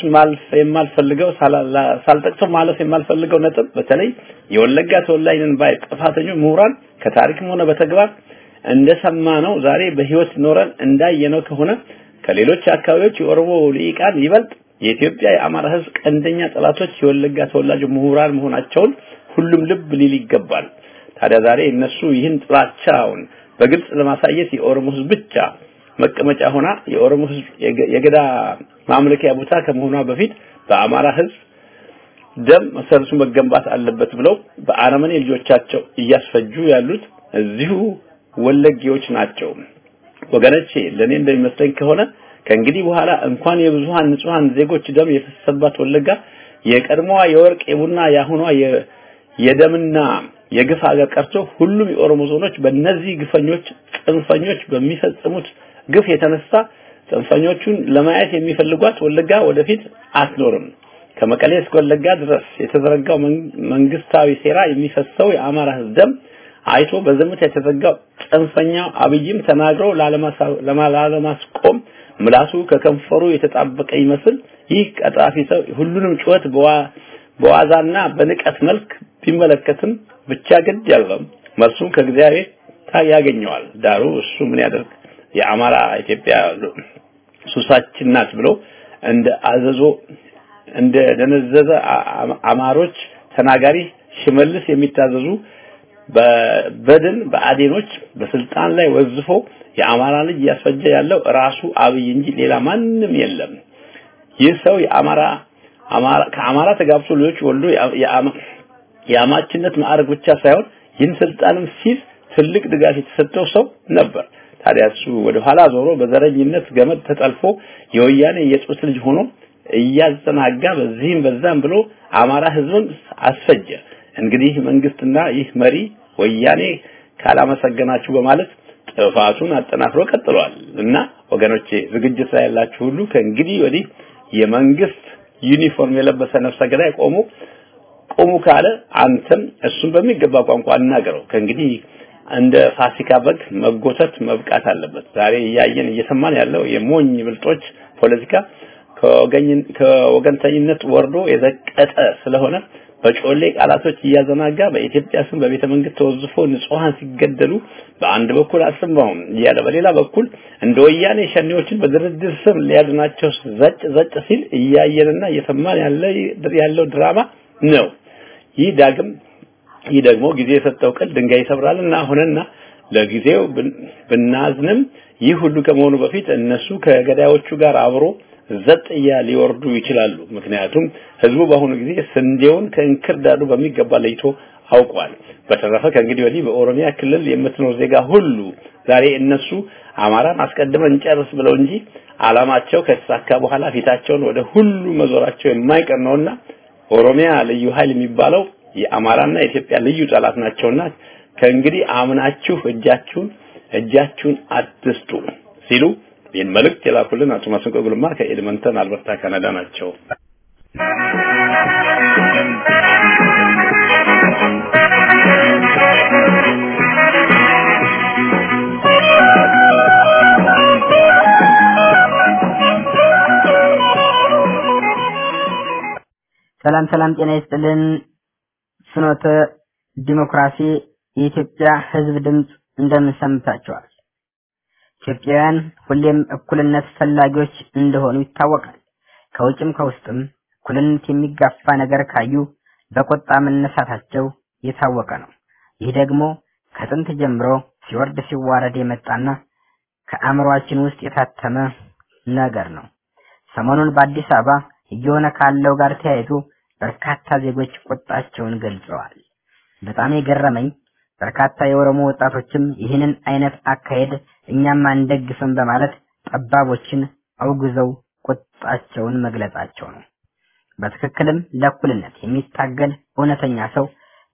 ማለፍ የማልፈልገው ነጥብ በተለይ የወለጋ ተወላጅን ባይ ጥፋተኞች ምሁራን ከታሪክም ሆነ በተግባር እንደሰማነው ዛሬ በህይወት ኖረን እንዳየነው ከሆነ ከሌሎች አካባቢዎች የኦሮሞ ልሂቃን ይበልጥ የኢትዮጵያ የአማራ ህዝብ ቀንደኛ ጠላቶች የወለጋ ተወላጅ ምሁራን መሆናቸውን ሁሉም ልብ ሊል ይገባል። ታዲያ ዛሬ እነሱ ይህን ጥላቻውን በግልጽ ለማሳየት የኦሮሞ ህዝብ ብቻ መቀመጫ ሆና የኦሮሞ ህዝብ የገዳ ማምለኪያ ቦታ ከመሆኗ በፊት በአማራ ህዝብ ደም መሰረቱ መገንባት አለበት ብለው በአረመኔ ልጆቻቸው እያስፈጁ ያሉት እዚሁ ወለጊዎች ናቸው። ወገኖቼ ለኔ እንደሚመስለኝ ከሆነ ከእንግዲህ በኋላ እንኳን የብዙሃን ንጹሃን ዜጎች ደም የፈሰሰባት ወለጋ የቀድሞዋ የወርቅ የቡና ያሁኗ የደምና የግፍ ሀገር ቀርቶ ሁሉም የኦሮሞ ዞኖች በእነዚህ ግፈኞች ጽንፈኞች በሚፈጽሙት ግፍ የተነሳ ጽንፈኞቹን ለማየት የሚፈልጓት ወለጋ ወደፊት አትኖርም። ከመቀሌ እስከ ወለጋ ድረስ የተዘረጋው መንግስታዊ ሴራ የሚፈሰው የአማራ ህዝብ ደም አይቶ በዝምታ የተዘጋው ጽንፈኛው አብይም ተናግሮ ላለማስቆም ምላሱ ከከንፈሩ የተጣበቀ ይመስል ይህ ቀጣፊ ሰው ሁሉንም ጩኸት በዋዛና በንቀት መልክ ቢመለከትም ብቻ ግድ ያለው መልሱን ከእግዚአብሔር ያገኘዋል። ዳሩ እሱ ምን ያደርግ የአማራ ኢትዮጵያ ሱሳችን ናት ብሎ እንደ አዘዞ እንደ ደነዘዘ አማሮች ተናጋሪ ሽመልስ የሚታዘዙ በበድን በአዴኖች በስልጣን ላይ ወዝፎ የአማራ ልጅ ያስፈጀ ያለው ራሱ አብይ እንጂ ሌላ ማንም የለም። ይህ ሰው ከአማራ ተጋብቶ ልጆች ወልዶ የአማችነት ማዕረግ ብቻ ሳይሆን ይህን ስልጣንም ሲይዝ ትልቅ ድጋፍ የተሰጠው ሰው ነበር። ታዲያ እሱ ወደ ኋላ ዞሮ በዘረኝነት ገመድ ተጠልፎ የወያኔ የጡት ልጅ ሆኖ እያዘናጋ በዚህም በዛም ብሎ አማራ ህዝብን አስፈጀ። እንግዲህ መንግስትና ይህ መሪ ወያኔ ካላመሰገናችሁ በማለት ጥፋቱን አጠናክሮ ቀጥሏል። እና ወገኖቼ ዝግጅት ላይ ያላችሁ ሁሉ ከእንግዲህ ወዲህ የመንግስት ዩኒፎርም የለበሰ ነፍሰ ገዳይ ቆሙ ካለ አንተም እሱን በሚገባ ቋንቋ አናገረው። ከእንግዲህ እንደ ፋሲካ በግ መጎተት መብቃት አለበት። ዛሬ እያየን እየሰማን ያለው የሞኝ ብልጦች ፖለቲካ ከወገንተኝነት ወርዶ የዘቀጠ ስለሆነ በጮሌ ቃላቶች እያዘናጋ በኢትዮጵያ ስም በቤተ መንግስት ተወዝፎ ንጹሃን ሲገደሉ በአንድ በኩል አስማውም ያለ በሌላ በኩል እንደ ወያኔ ሸኔዎችን በድርድር ስም ሊያድናቸው ዘጭ ሲል እያየንና እየሰማን ያለው ድራማ ነው። ይህ ደግሞ ጊዜ የሰጠው ቀል ድንጋይ ይሰብራልና ሆነና ለጊዜው ብናዝንም ይህ ሁሉ ከመሆኑ በፊት እነሱ ከገዳዮቹ ጋር አብሮ ዘጥያ ሊወርዱ ይችላሉ። ምክንያቱም ህዝቡ በአሁኑ ጊዜ ስንዴውን ከእንክርዳዱ በሚገባ ለይቶ አውቋል። በተረፈ ከእንግዲህ ወዲህ በኦሮሚያ ክልል የምትኖር ዜጋ ሁሉ ዛሬ እነሱ አማራን አስቀድመን ጨርስ ብለው እንጂ አላማቸው ከተሳካ በኋላ ፊታቸውን ወደ ሁሉ መዞራቸው የማይቀር ነውና ኦሮሚያ ልዩ ኃይል የሚባለው የአማራና የኢትዮጵያ ልዩ ጠላት ናቸውና ከእንግዲህ አምናችሁ እጃችሁን አትስጡ ሲሉ ይህን መልእክት የላኩልን አቶ ማስንቆ ጉልማ ከኤድመንተን አልበርታ ካናዳ ናቸው። ሰላም ጤና ይስጥልን። ፍኖተ ዲሞክራሲ የኢትዮጵያ ህዝብ ድምጽ እንደምን ሰምታችኋል? ኢትዮጵያውያን ሁሌም እኩልነት ፈላጊዎች እንደሆኑ ይታወቃል። ከውጭም ከውስጥም እኩልነት የሚጋፋ ነገር ካዩ በቁጣ መነሳታቸው የታወቀ ነው። ይህ ደግሞ ከጥንት ጀምሮ ሲወርድ ሲዋረድ የመጣና ከአእምሮአችን ውስጥ የታተመ ነገር ነው። ሰሞኑን በአዲስ አበባ እየሆነ ካለው ጋር ተያይዞ በርካታ ዜጎች ቁጣቸውን ገልጸዋል። በጣም የገረመኝ በርካታ የኦሮሞ ወጣቶችም ይህንን አይነት አካሄድ እኛም አንደግፍም በማለት ጠባቦችን አውግዘው ቁጣቸውን መግለጻቸው ነው። በትክክልም ለእኩልነት የሚታገል እውነተኛ ሰው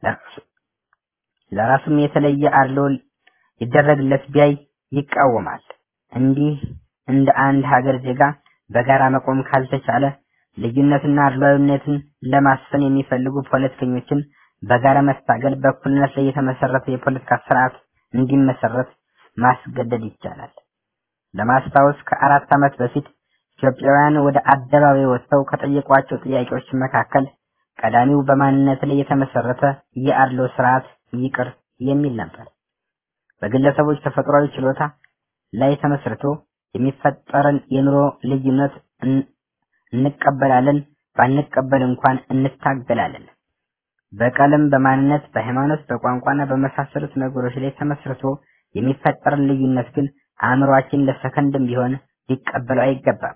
ለራሱም የተለየ አድሎ ይደረግለት ቢያይ ይቃወማል። እንዲህ እንደ አንድ ሀገር ዜጋ በጋራ መቆም ካልተቻለ ልዩነትና አድሏዊነትን ለማስፈን የሚፈልጉ ፖለቲከኞችን በጋራ መታገል በእኩልነት ላይ የተመሰረተ የፖለቲካ ስርዓት እንዲመሰረት ማስገደድ ይቻላል። ለማስታወስ ከ4 ዓመት በፊት ኢትዮጵያውያን ወደ አደባባይ ወጥተው ከጠየቋቸው ጥያቄዎች መካከል ቀዳሚው በማንነት ላይ የተመሰረተ የአድሎ ስርዓት ይቅር የሚል ነበር። በግለሰቦች ተፈጥሯዊ ችሎታ ላይ ተመስርቶ የሚፈጠርን የኑሮ ልዩነት እንቀበላለን፣ ባንቀበል እንኳን እንታገላለን። በቀለም፣ በማንነት፣ በሃይማኖት፣ በቋንቋና በመሳሰሉት ነገሮች ላይ ተመስርቶ የሚፈጠርን ልዩነት ግን አእምሮአችን ለሰከንድም ቢሆን ሊቀበለው አይገባም።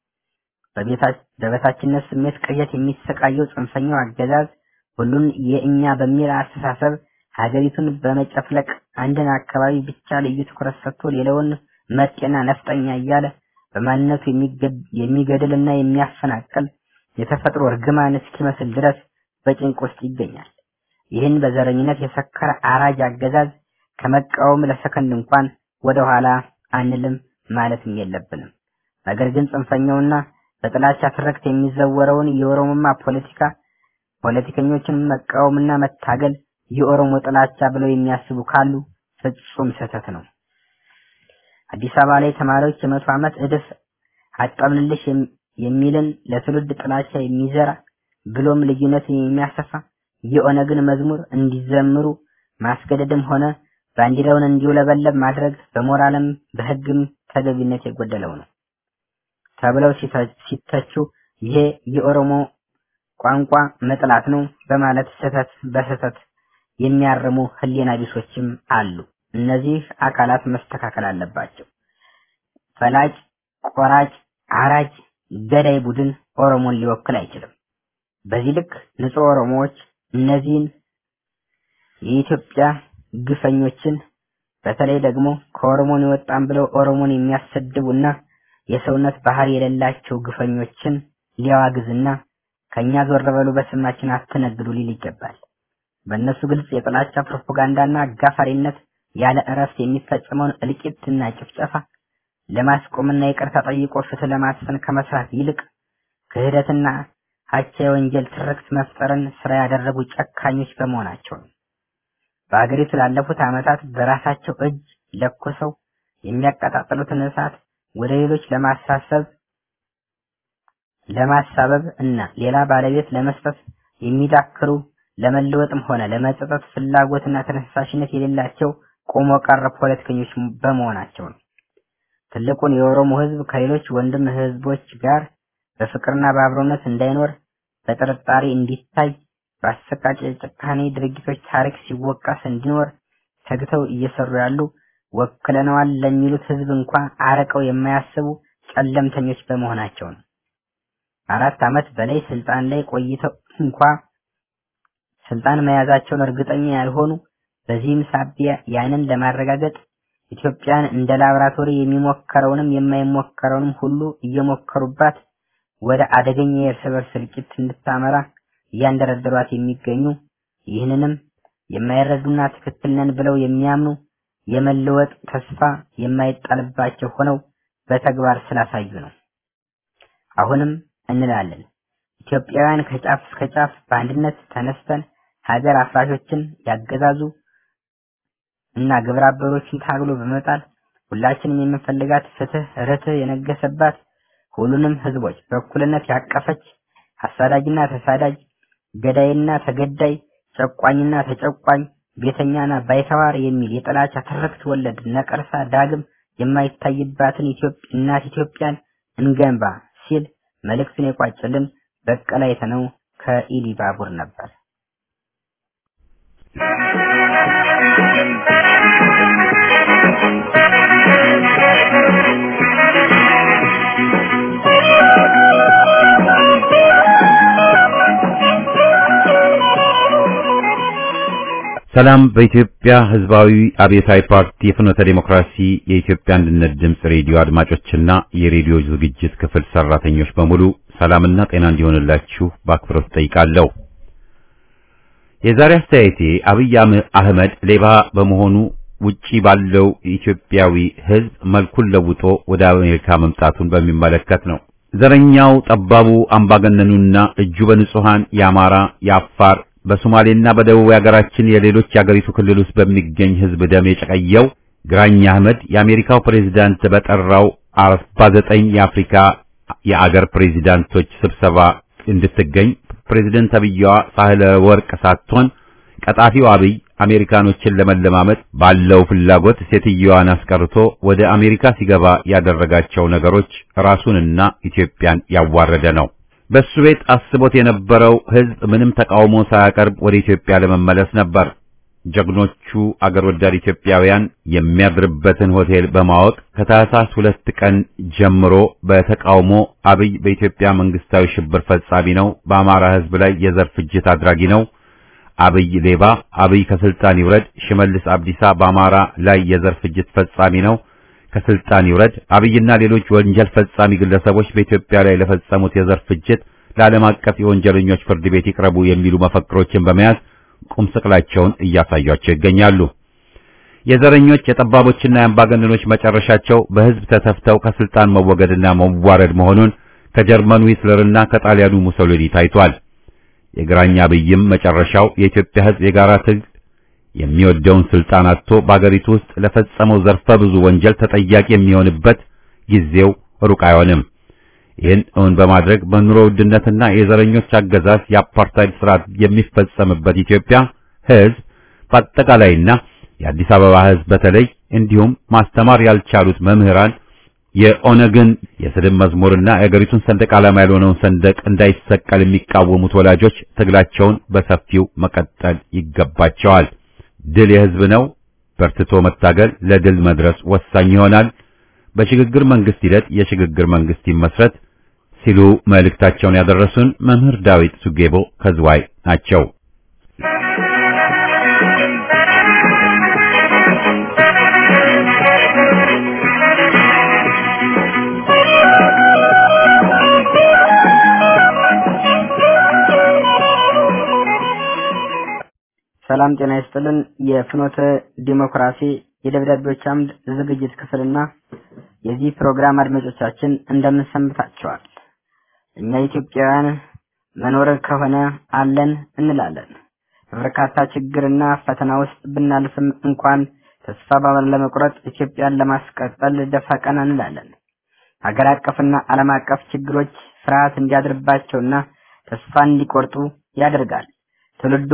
በበታችነት ስሜት ቅዠት የሚሰቃየው ጽንፈኛው አገዛዝ ሁሉን የእኛ በሚል አስተሳሰብ ሀገሪቱን በመጨፍለቅ አንድን አካባቢ ብቻ ልዩ ትኩረት ሰጥቶ ሌላውን መጤና ነፍጠኛ እያለ በማንነቱ የሚገድልና የሚያፈናቅል የተፈጥሮ እርግማን እስኪመስል ድረስ በጭንቅ ውስጥ ይገኛል። ይህን በዘረኝነት የሰከረ አራጅ አገዛዝ ከመቃወም ለሰከንድ እንኳን ወደ ኋላ አንልም ማለትም የለብንም። ነገር ግን ጽንፈኛውና በጥላቻ ትርክት የሚዘወረውን የኦሮሞማ ፖለቲከኞችን መቃወምና መታገል የኦሮሞ ጥላቻ ብለው የሚያስቡ ካሉ ፍጹም ስህተት ነው። አዲስ አበባ ላይ ተማሪዎች የ100 ዓመት እድፍ አጣምልልሽ የሚልን ለትውልድ ጥላቻ የሚዘራ ብሎም ልዩነትን የሚያሰፋ የኦነግን መዝሙር እንዲዘምሩ ማስገደድም ሆነ ባንዲራውን እንዲውለበለብ ማድረግ በሞራልም በሕግም ተገቢነት የጎደለው ነው ተብለው ሲተቹ ይሄ የኦሮሞ ቋንቋ መጥላት ነው በማለት በስህተት የሚያርሙ ህሊና ቢሶችም አሉ። እነዚህ አካላት መስተካከል አለባቸው። ፈላጭ ቆራጭ አራጅ ገዳይ ቡድን ኦሮሞን ሊወክል አይችልም። በዚህ ልክ ንጹህ ኦሮሞዎች እነዚህን የኢትዮጵያ ግፈኞችን በተለይ ደግሞ ከኦሮሞን ይወጣን ብለው ኦሮሞን የሚያሰድቡና የሰውነት ባህሪ የሌላቸው ግፈኞችን ሊያዋግዝና ከኛ ዞር በሉ በስማችን አትነግዱ ሊል ይገባል። በእነሱ ግልጽ የጥላቻ ፕሮፓጋንዳና አጋፋሪነት ያለ እረፍት የሚፈጸመውን እልቂትና ጭፍጨፋ ለማስቆምና ይቅርታ ጠይቆ ፍትህ ለማስፈን ከመስራት ይልቅ ክህደትና ሀቻ የወንጀል ትርክት መፍጠርን ስራ ያደረጉ ጨካኞች በመሆናቸው ነው። በአገሪቱ ላለፉት ዓመታት በራሳቸው እጅ ለኩሰው የሚያቀጣጥሉትን እሳት ወደ ሌሎች ለማሳበብ እና ሌላ ባለቤት ለመስጠት የሚዳክሩ ለመለወጥም ሆነ ለመጸጸት ፍላጎትና ተነሳሽነት የሌላቸው ቆሞ ቀር ፖለቲከኞች በመሆናቸው ነው። ትልቁን የኦሮሞ ህዝብ ከሌሎች ወንድም ህዝቦች ጋር በፍቅርና በአብሮነት እንዳይኖር በጥርጣሬ እንዲታይ በአሰቃቂ ጭካኔ ድርጊቶች ታሪክ ሲወቀስ እንዲኖር ተግተው እየሰሩ ያሉ ወክለነዋል ለሚሉት ህዝብ እንኳን አርቀው የማያስቡ ጨለምተኞች በመሆናቸው ነው። 4 ዓመት በላይ ስልጣን ላይ ቆይተው እንኳን ስልጣን መያዛቸውን እርግጠኛ ያልሆኑ በዚህም ሳቢያ ያንን ለማረጋገጥ ኢትዮጵያን እንደ ላብራቶሪ የሚሞከረውንም የማይሞከረውንም ሁሉ እየሞከሩባት ወደ አደገኛ የእርስ በርስ እልቂት እንድታመራ እያንደረደሯት የሚገኙ ይህንንም የማይረዱና ትክክል ነን ብለው የሚያምኑ የመለወጥ ተስፋ የማይጣልባቸው ሆነው በተግባር ስላሳዩ ነው። አሁንም እንላለን ኢትዮጵያውያን ከጫፍ እስከ ጫፍ በአንድነት ተነስተን ሀገር አፍራሾችን ያገዛዙ እና ግብረ አበሮችን ታግሎ በመጣል ሁላችንም የምንፈልጋት ፍትህ ርትዕ የነገሰባት ሁሉንም ህዝቦች በእኩልነት ያቀፈች አሳዳጅና ተሳዳጅ ገዳይና ተገዳይ ጨቋኝና ተጨቋኝ ቤተኛና ባይተዋር የሚል የጥላቻ ትርክት ወለድ ነቀርሳ ዳግም የማይታይባትን እናት ኢትዮጵያን እንገንባ ሲል መልእክቱን የቋጨልን በቀለ የተነው ከኢሊባቡር ነበር። ሰላም በኢትዮጵያ ህዝባዊ አብዮታዊ ፓርቲ የፍኖተ ዲሞክራሲ የኢትዮጵያ አንድነት ድምጽ ሬዲዮ አድማጮችና የሬዲዮ ዝግጅት ክፍል ሰራተኞች በሙሉ ሰላምና ጤና እንዲሆንላችሁ በአክብሮት ጠይቃለሁ። የዛሬ አስተያየቴ አብይ አህመድ ሌባ በመሆኑ ውጪ ባለው ኢትዮጵያዊ ህዝብ መልኩን ለውጦ ወደ አሜሪካ መምጣቱን በሚመለከት ነው። ዘረኛው ጠባቡ አምባገነኑና እጁ በንጹሃን የአማራ የአፋር በሶማሌና በደቡብ የሀገራችን የሌሎች የሀገሪቱ ክልል ውስጥ በሚገኝ ህዝብ ደም የጨቀየው ግራኝ አህመድ የአሜሪካው ፕሬዝዳንት በጠራው 49 የአፍሪካ የአገር ፕሬዝዳንቶች ስብሰባ እንድትገኝ ፕሬዝዳንት አብይዋ ሳህለ ወርቅ ሳትሆን ቀጣፊው አብይ አሜሪካኖችን ለመለማመጥ ባለው ፍላጎት ሴትዮዋን አስቀርቶ ወደ አሜሪካ ሲገባ ያደረጋቸው ነገሮች ራሱንና ኢትዮጵያን ያዋረደ ነው። በሱ ቤት አስቦት የነበረው ህዝብ ምንም ተቃውሞ ሳያቀርብ ወደ ኢትዮጵያ ለመመለስ ነበር። ጀግኖቹ አገር ወዳድ ኢትዮጵያውያን የሚያድርበትን ሆቴል በማወቅ ከታህሳስ 2 ቀን ጀምሮ በተቃውሞ አብይ በኢትዮጵያ መንግስታዊ ሽብር ፈጻሚ ነው፣ በአማራ ህዝብ ላይ የዘር ፍጅት አድራጊ ነው፣ አብይ ሌባ፣ አብይ ከስልጣን ይውረድ፣ ሽመልስ አብዲሳ በአማራ ላይ የዘር ፍጅት ፈጻሚ ነው፣ ከስልጣን ይውረድ፣ አብይና ሌሎች ወንጀል ፈጻሚ ግለሰቦች በኢትዮጵያ ላይ ለፈጸሙት የዘር ፍጅት ለዓለም አቀፍ የወንጀለኞች ፍርድ ቤት ይቅረቡ የሚሉ መፈክሮችን በመያዝ ቁም ስቅላቸውን እያሳያቸው ይገኛሉ። የዘረኞች የጠባቦችና የአምባገነኖች መጨረሻቸው በህዝብ ተተፍተው ከስልጣን መወገድና መዋረድ መሆኑን ከጀርመኑ ሂትለርና ከጣሊያኑ ሙሶሊኒ ታይቷል። የግራኛ አብይም መጨረሻው የኢትዮጵያ ህዝብ የጋራ ትግል የሚወደውን ስልጣን አጥቶ በአገሪቱ ውስጥ ለፈጸመው ዘርፈ ብዙ ወንጀል ተጠያቂ የሚሆንበት ጊዜው ሩቅ አይሆንም። ይህን እውን በማድረግ በኑሮ ውድነትና የዘረኞች አገዛዝ የአፓርታይድ ስርዓት የሚፈጸምበት ኢትዮጵያ ህዝብ በአጠቃላይና የአዲስ አበባ ሕዝብ በተለይ እንዲሁም ማስተማር ያልቻሉት መምህራን የኦነግን የስድብ መዝሙርና የአገሪቱን ሰንደቅ ዓላማ ያልሆነውን ሰንደቅ እንዳይሰቀል የሚቃወሙት ወላጆች ትግላቸውን በሰፊው መቀጠል ይገባቸዋል። ድል የሕዝብ ነው። በርትቶ መታገል ለድል መድረስ ወሳኝ ይሆናል። በሽግግር መንግስት ሂደት የሽግግር መንግስት ይመስረት ሲሉ መልእክታቸውን ያደረሱን መምህር ዳዊት ሱጌቦ ከዝዋይ ናቸው። ሰላም ጤና ይስጥልን። የፍኖተ ዲሞክራሲ የደብዳቤዎች አምድ ዝግጅት ክፍልና የዚህ ፕሮግራም አድማጮቻችን እንደምን ሰንብታችኋል? እኛ ኢትዮጵያውያን መኖር ከሆነ አለን እንላለን። በርካታ ችግርና ፈተና ውስጥ ብናልፍም እንኳን ተስፋ ባለመቁረጥ ኢትዮጵያን ለማስቀጠል ደፋ ቀና እንላለን። ሀገር አቀፍና ዓለም አቀፍ ችግሮች ፍርሃት እንዲያድርባቸውና ተስፋ እንዲቆርጡ ያደርጋል። ትውልዱ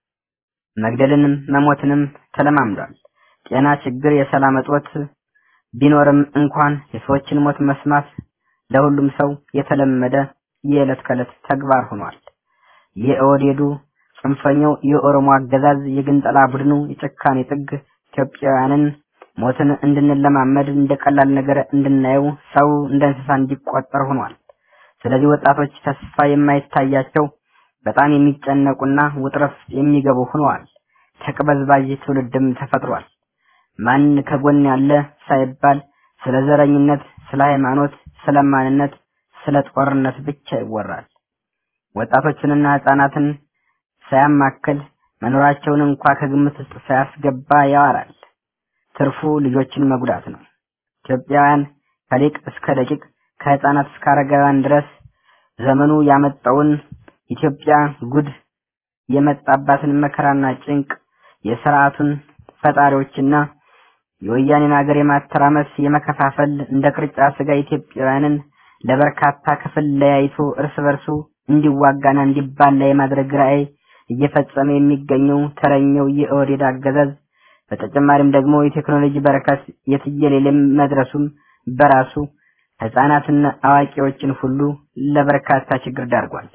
መግደልንም መሞትንም ተለማምዷል። ጤና ችግር፣ የሰላም እጦት ቢኖርም እንኳን የሰዎችን ሞት መስማት ለሁሉም ሰው የተለመደ የዕለት ከዕለት ተግባር ሆኗል። የኦዴዱ ጽንፈኛው የኦሮሞ አገዛዝ የግንጠላ ቡድኑ የጭካኔ ጥግ ኢትዮጵያውያንን ሞትን እንድንለማመድ እንደቀላል ነገር እንድናየው ሰው እንደ እንስሳ እንዲቆጠር ሆኗል። ስለዚህ ወጣቶች ተስፋ የማይታያቸው በጣም የሚጨነቁና ውጥረት የሚገቡ ሆነዋል። ተቅበዝባዥ ትውልድም ተፈጥሯል። ማን ከጎን ያለ ሳይባል ስለ ዘረኝነት፣ ስለ ሃይማኖት፣ ስለ ማንነት፣ ስለ ጦርነት ብቻ ይወራል። ወጣቶችንና ህፃናትን ሳያማክል መኖራቸውን እንኳን ከግምት ውስጥ ሳያስገባ ያወራል። ትርፉ ልጆችን መጉዳት ነው። ኢትዮጵያውያን ከሊቅ እስከ ደቂቅ ከህፃናት እስከ አረጋውያን ድረስ ዘመኑ ያመጣውን ኢትዮጵያ ጉድ የመጣባትን መከራና ጭንቅ የሥርዓቱን ፈጣሪዎችና የወያኔን ሀገር የማተራመስ የመከፋፈል እንደ ቅርጫ ስጋ ኢትዮጵያውያንን ለበርካታ ክፍል ለያይቶ እርስ በርሱ እንዲዋጋና እንዲባላ የማድረግ ራዕይ እየፈጸመ የሚገኘው ተረኛው የኦህዴድ አገዛዝ በተጨማሪም ደግሞ የቴክኖሎጂ በረከት የትየለሌም መድረሱም በራሱ ህፃናትና አዋቂዎችን ሁሉ ለበርካታ ችግር ዳርጓል።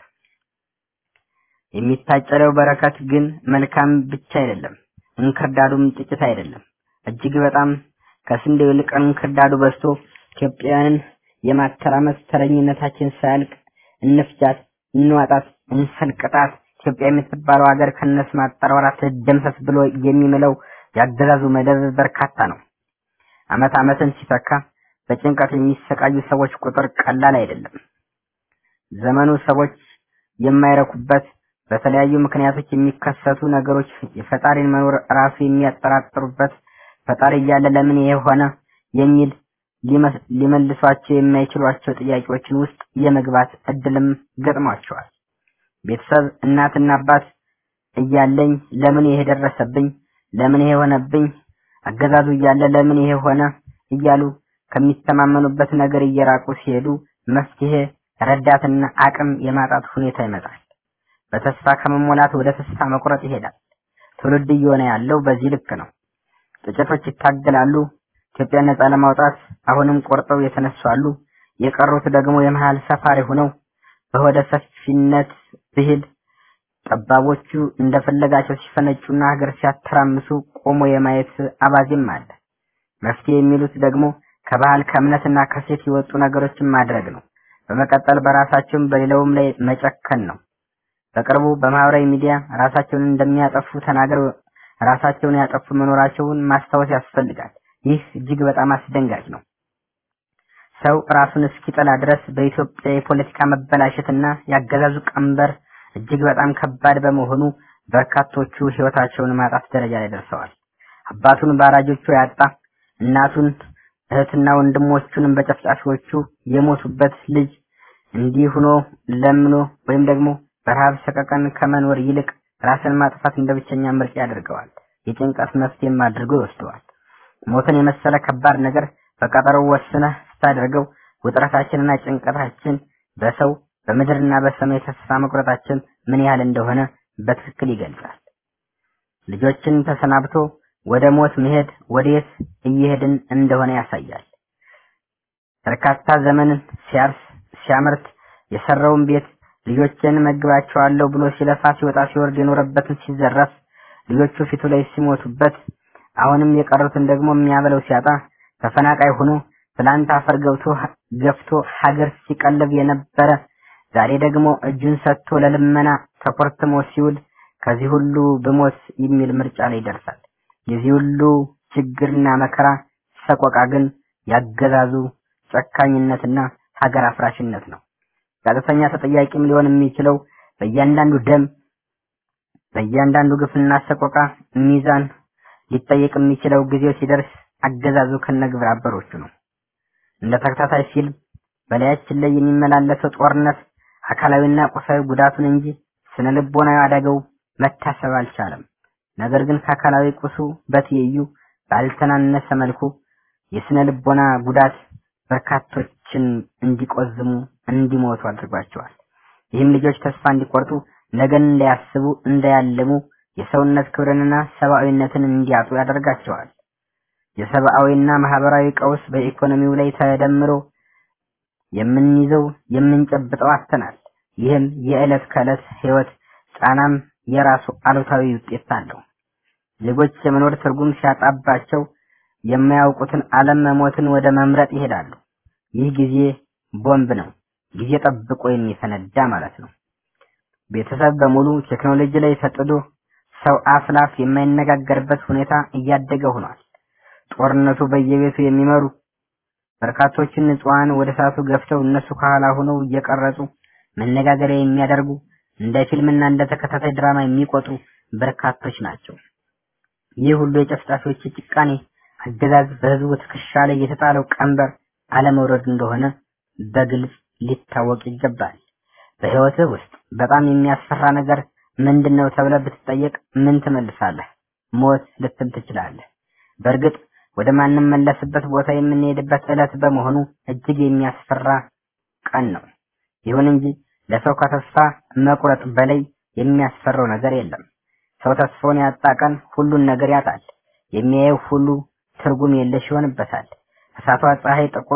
የሚታጨለው በረከት ግን መልካም ብቻ አይደለም፣ እንክርዳዱም ጥቂት አይደለም። እጅግ በጣም ከስንዴው ይልቅ እንክርዳዱ በዝቶ ኢትዮጵያውያንን የማተራመስ ተረኝነታችን ሳያልቅ እንፍጃት፣ እንዋጣት፣ እንሰልቅጣት፣ ኢትዮጵያ የምትባለው ሀገር ከነስ ማጠራራ ትደምሰስ ብሎ የሚምለው ያገዛዙ መደብ በርካታ ነው። ዓመትን ሲተካ በጭንቀት የሚሰቃዩ ሰዎች ቁጥር ቀላል አይደለም። ዘመኑ ሰዎች የማይረኩበት በተለያዩ ምክንያቶች የሚከሰቱ ነገሮች የፈጣሪን መኖር ራሱ የሚያጠራጥሩበት ፈጣሪ እያለ ለምን ይሄ ሆነ የሚል ሊመልሷቸው የማይችሏቸው ጥያቄዎችን ውስጥ የመግባት እድልም ገጥሟቸዋል። ቤተሰብ እናትና አባት እያለኝ ለምን ይሄ ደረሰብኝ፣ ለምን ይሄ ሆነብኝ፣ አገዛዙ እያለ ለምን ይሄ ሆነ እያሉ ከሚተማመኑበት ነገር እየራቁ ሲሄዱ መፍትሄ ረዳትና አቅም የማጣት ሁኔታ ይመጣል። በተስፋ ከመሞላት ወደ ተስፋ መቁረጥ ይሄዳል። ትውልድ እየሆነ ያለው በዚህ ልክ ነው። ጥቂቶች ይታገላሉ ኢትዮጵያን ነፃ ለማውጣት አሁንም ቆርጠው የተነሱ አሉ። የቀሩት ደግሞ የመሃል ሰፋሪ ሆነው በወደ ሰፊነት ብሂል ጠባቦቹ እንደፈለጋቸው ሲፈነጩና ሀገር ሲያተራምሱ ቆሞ የማየት አባዜም አለ። መፍትሄ የሚሉት ደግሞ ከባህል ከእምነትና ከሴት የወጡ ነገሮችን ማድረግ ነው። በመቀጠል በራሳቸውም በሌላውም ላይ መጨከን ነው። በቅርቡ በማህበራዊ ሚዲያ ራሳቸውን እንደሚያጠፉ ተናግረው ራሳቸውን ያጠፉ መኖራቸውን ማስታወስ ያስፈልጋል። ይህ እጅግ በጣም አስደንጋጭ ነው። ሰው ራሱን እስኪጠላ ድረስ በኢትዮጵያ የፖለቲካ መበላሸትና ያገዛዙ ቀንበር እጅግ በጣም ከባድ በመሆኑ በርካቶቹ ህይወታቸውን ማጣት ደረጃ ላይ ደርሰዋል። አባቱን ባራጆቹ ያጣ፣ እናቱን እህትና ወንድሞቹን በጨፍጫፊዎቹ የሞቱበት ልጅ እንዲህ ሆኖ ለምኖ ወይም ደግሞ በረሃብ ሰቀቀን ከመኖር ይልቅ ራስን ማጥፋት እንደ ብቸኛ ምርጫ ያደርገዋል። የጭንቀት መፍትሄም አድርገው ይወስደዋል። ሞትን የመሰለ ከባድ ነገር በቀጠሮው ወስነህ ስታደርገው ውጥረታችንና ጭንቀታችን በሰው በምድርና በሰማይ ተስፋ መቁረጣችን ምን ያህል እንደሆነ በትክክል ይገልጻል። ልጆችን ተሰናብቶ ወደ ሞት መሄድ ወዴት እየሄድን እንደሆነ ያሳያል። በርካታ ዘመንን ሲያርስ ሲያመርት የሰራውን ቤት ልጆችን መግባቸዋለሁ ብሎ ሲለፋ ሲወጣ ሲወርድ የኖረበትን ሲዘረፍ ልጆቹ ፊቱ ላይ ሲሞቱበት አሁንም የቀሩትን ደግሞ የሚያበለው ሲያጣ ተፈናቃይ ሆኖ ትላንት አፈር ገፍቶ ሀገር ሲቀልብ የነበረ ዛሬ ደግሞ እጁን ሰጥቶ ለልመና ተቆርጥሞ ሲውል ከዚህ ሁሉ በሞት የሚል ምርጫ ላይ ይደርሳል። የዚህ ሁሉ ችግርና መከራ ሰቆቃ ግን ያገዛዙ ጨካኝነትና ሀገር አፍራሽነት ነው። ቀጥተኛ ተጠያቂም ሊሆን የሚችለው በእያንዳንዱ ደም በእያንዳንዱ ግፍና ሰቆቃ ሚዛን ሊጠየቅ የሚችለው ጊዜው ሲደርስ አገዛዙ ከነግብረ አበሮቹ ነው። እንደ ተከታታይ ፊልም በላያችን ላይ የሚመላለሰው ጦርነት አካላዊና ቁሳዊ ጉዳቱን እንጂ ስነ ልቦናዊ አደጋው መታሰብ አልቻለም። ነገር ግን ከአካላዊ ቁሱ በትይዩ ባልተናነሰ መልኩ የስነ ልቦና ጉዳት በርካቶችን እንዲቆዝሙ እንዲሞቱ አድርጓቸዋል። ይህም ልጆች ተስፋ እንዲቆርጡ ነገን እንዳያስቡ እንዳያልሙ የሰውነት ክብርንና ሰብአዊነትን እንዲያጡ ያደርጋቸዋል። የሰብአዊና ማህበራዊ ቀውስ በኢኮኖሚው ላይ ተደምሮ የምንይዘው የምንጨብጠው አጥተናል። ይህም የዕለት ከዕለት ህይወት ጫናም የራሱ አሉታዊ ውጤት አለው። ዜጎች የመኖር ትርጉም ሲያጣባቸው የማያውቁትን ዓለም መሞትን ወደ መምረጥ ይሄዳሉ። ይህ ጊዜ ቦምብ ነው፣ ጊዜ ጠብቆ የሚፈነዳ ማለት ነው። ቤተሰብ በሙሉ ቴክኖሎጂ ላይ ተጥዶ ሰው አፍላፍ የማይነጋገርበት ሁኔታ እያደገ ሆኗል። ጦርነቱ በየቤቱ የሚመሩ በርካቶችን ንጹሃን ወደ ሰዓቱ ገፍተው እነሱ ከኋላ ሆነው እየቀረጹ መነጋገሪያ የሚያደርጉ እንደ ፊልምና እንደ ተከታታይ ድራማ የሚቆጥሩ በርካቶች ናቸው። ይህ ሁሉ የጨፍጫፊዎች ጭቃኔ አገዛዝ በህዝቡ ትከሻ ላይ የተጣለው ቀንበር አለመውረድ እንደሆነ በግልጽ ሊታወቅ ይገባል። በህይወትህ ውስጥ በጣም የሚያስፈራ ነገር ምንድነው ተብለህ ብትጠየቅ ምን ትመልሳለህ? ሞት ልትል ትችላለህ። በእርግጥ ወደ ማንም መለስበት ቦታ የምንሄድበት ዕለት በመሆኑ እጅግ የሚያስፈራ ቀን ነው። ይሁን እንጂ ለሰው ከተስፋ መቁረጥ በላይ የሚያስፈራው ነገር የለም። ሰው ተስፋውን ያጣ ቀን ሁሉን ነገር ያጣል። የሚያየው ሁሉ ትርጉም የለሽ ይሆንበታል። እሳቷ ፀሐይ ጥቁር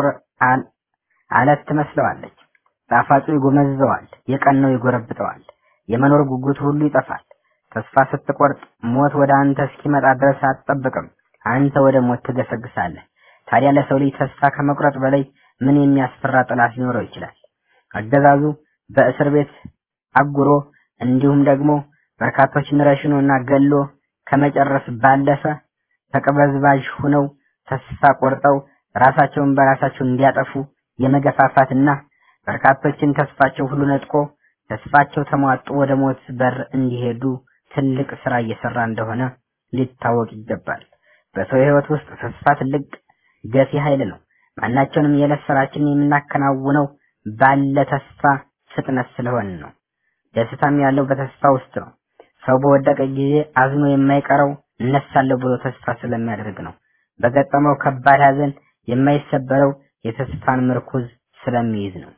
አለት ትመስለዋለች። ጣፋጩ ይጎመዝዘዋል፣ የቀነው ይጎረብጠዋል። የመኖር ጉጉት ሁሉ ይጠፋል። ተስፋ ስትቆርጥ ሞት ወደ አንተ እስኪመጣ ድረስ አትጠብቅም። አንተ ወደ ሞት ትገሰግሳለህ። ታዲያ ለሰው ልጅ ተስፋ ከመቁረጥ በላይ ምን የሚያስፈራ ጥላት ሊኖረው ይችላል? አገዛዙ በእስር ቤት አጉሮ እንዲሁም ደግሞ በርካቶችን ረሽኖና ገሎ ከመጨረስ ባለፈ ተቀበዝባዥ ሆነው ተስፋ ቆርጠው ራሳቸውን በራሳቸው እንዲያጠፉ የመገፋፋትና በርካቶችን ተስፋቸው ሁሉ ነጥቆ ተስፋቸው ተሟጦ ወደ ሞት በር እንዲሄዱ ትልቅ ስራ እየሰራ እንደሆነ ሊታወቅ ይገባል። በሰው ህይወት ውስጥ ተስፋ ትልቅ ገፊ ኃይል ነው። ማናቸውንም የዕለት ስራችንን የምናከናውነው ባለ ተስፋ ፍጥነት ስለሆነ ነው። ደስታም ያለው በተስፋ ውስጥ ነው። ሰው በወደቀ ጊዜ አዝኖ የማይቀረው እነሳለሁ ብሎ ተስፋ ስለሚያደርግ ነው። በገጠመው ከባድ ሐዘን የማይሰበረው የተስፋን ምርኩዝ ስለሚይዝ ነው።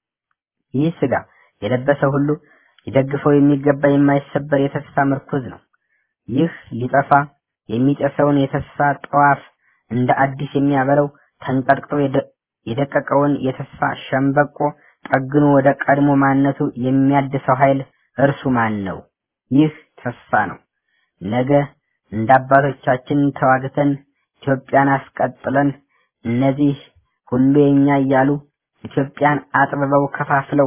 ይህ ስጋ የለበሰ ሁሉ ሊደግፈው የሚገባ የማይሰበር የተስፋ ምርኩዝ ነው። ይህ ሊጠፋ የሚጨሰውን የተስፋ ጧፍ እንደ አዲስ የሚያበረው ተንቀጥቅጦ የደቀቀውን የተስፋ ሸምበቆ ጠግኖ ወደ ቀድሞ ማንነቱ የሚያድሰው ኃይል እርሱ ማን ነው? ይህ ተስፋ ነው። ነገ እንደ አባቶቻችን ተዋግተን ኢትዮጵያን አስቀጥለን እነዚህ ሁሉ የኛ እያሉ ኢትዮጵያን አጥብበው ከፋፍለው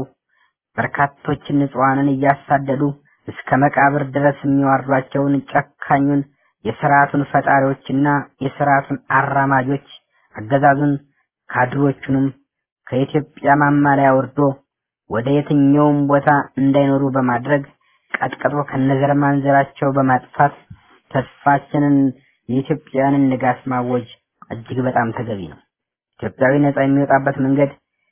በርካቶችን ንጹሃንን እያሳደዱ እስከ መቃብር ድረስ የሚዋርዷቸውን ጨካኙን የሥርዓቱን ፈጣሪዎችና የሥርዓቱን አራማጆች አገዛዙን ካድሮቹንም ከኢትዮጵያ ማማ ላይ አውርዶ ወደ የትኛውም ቦታ እንዳይኖሩ በማድረግ ቀጥቅጦ ከነዘር ማንዘራቸው በማጥፋት ተስፋችንን የኢትዮጵያውያንን ንጋት ማወጅ እጅግ በጣም ተገቢ ነው። ኢትዮጵያዊ ነፃ የሚወጣበት መንገድ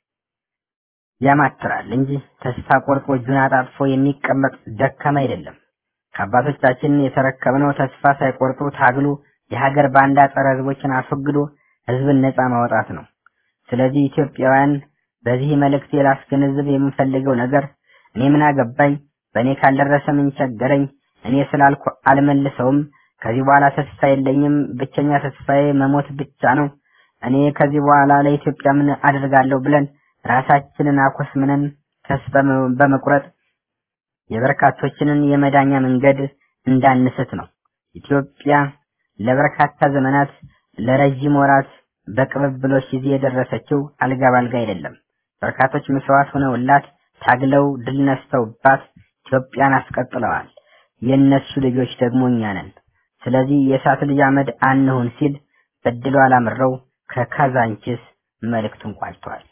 ያማትራል እንጂ ተስፋ ቆርጦ እጁን አጣጥፎ የሚቀመጥ ደካማ አይደለም። ከአባቶቻችን የተረከብነው ተስፋ ሳይቆርጡ ታግሎ የሀገር ባንዳ ጸረ ሕዝቦችን አስወግዶ ሕዝብን ነፃ ማውጣት ነው። ስለዚህ ኢትዮጵያውያን በዚህ መልእክት ላስገነዝብ የምፈልገው ነገር እኔ ምን አገባኝ፣ በእኔ ካልደረሰ ምን ቸገረኝ፣ እኔ ስላልኩ አልመልሰውም፣ ከዚህ በኋላ ተስፋ የለኝም፣ ብቸኛ ተስፋዬ መሞት ብቻ ነው። እኔ ከዚህ በኋላ ለኢትዮጵያ ምን አደርጋለሁ ብለን ራሳችንን አኮስምነን ተስፋ በመቁረጥ የበርካቶችንን የመዳኛ መንገድ እንዳንስት ነው። ኢትዮጵያ ለበርካታ ዘመናት ለረጅም ወራት በቅብብሎች ጊዜ የደረሰችው አልጋ ባልጋ አይደለም። በርካቶች መስዋዕት ሆነውላት ታግለው ድል ነስተውባት ኢትዮጵያን አስቀጥለዋል። የነሱ ልጆች ደግሞ እኛ ነን። ስለዚህ የእሳት ልጅ አመድ አንሁን ሲል በድሎ አላምረው ከካዛንቺስ መልእክቱን ቋጭቷል።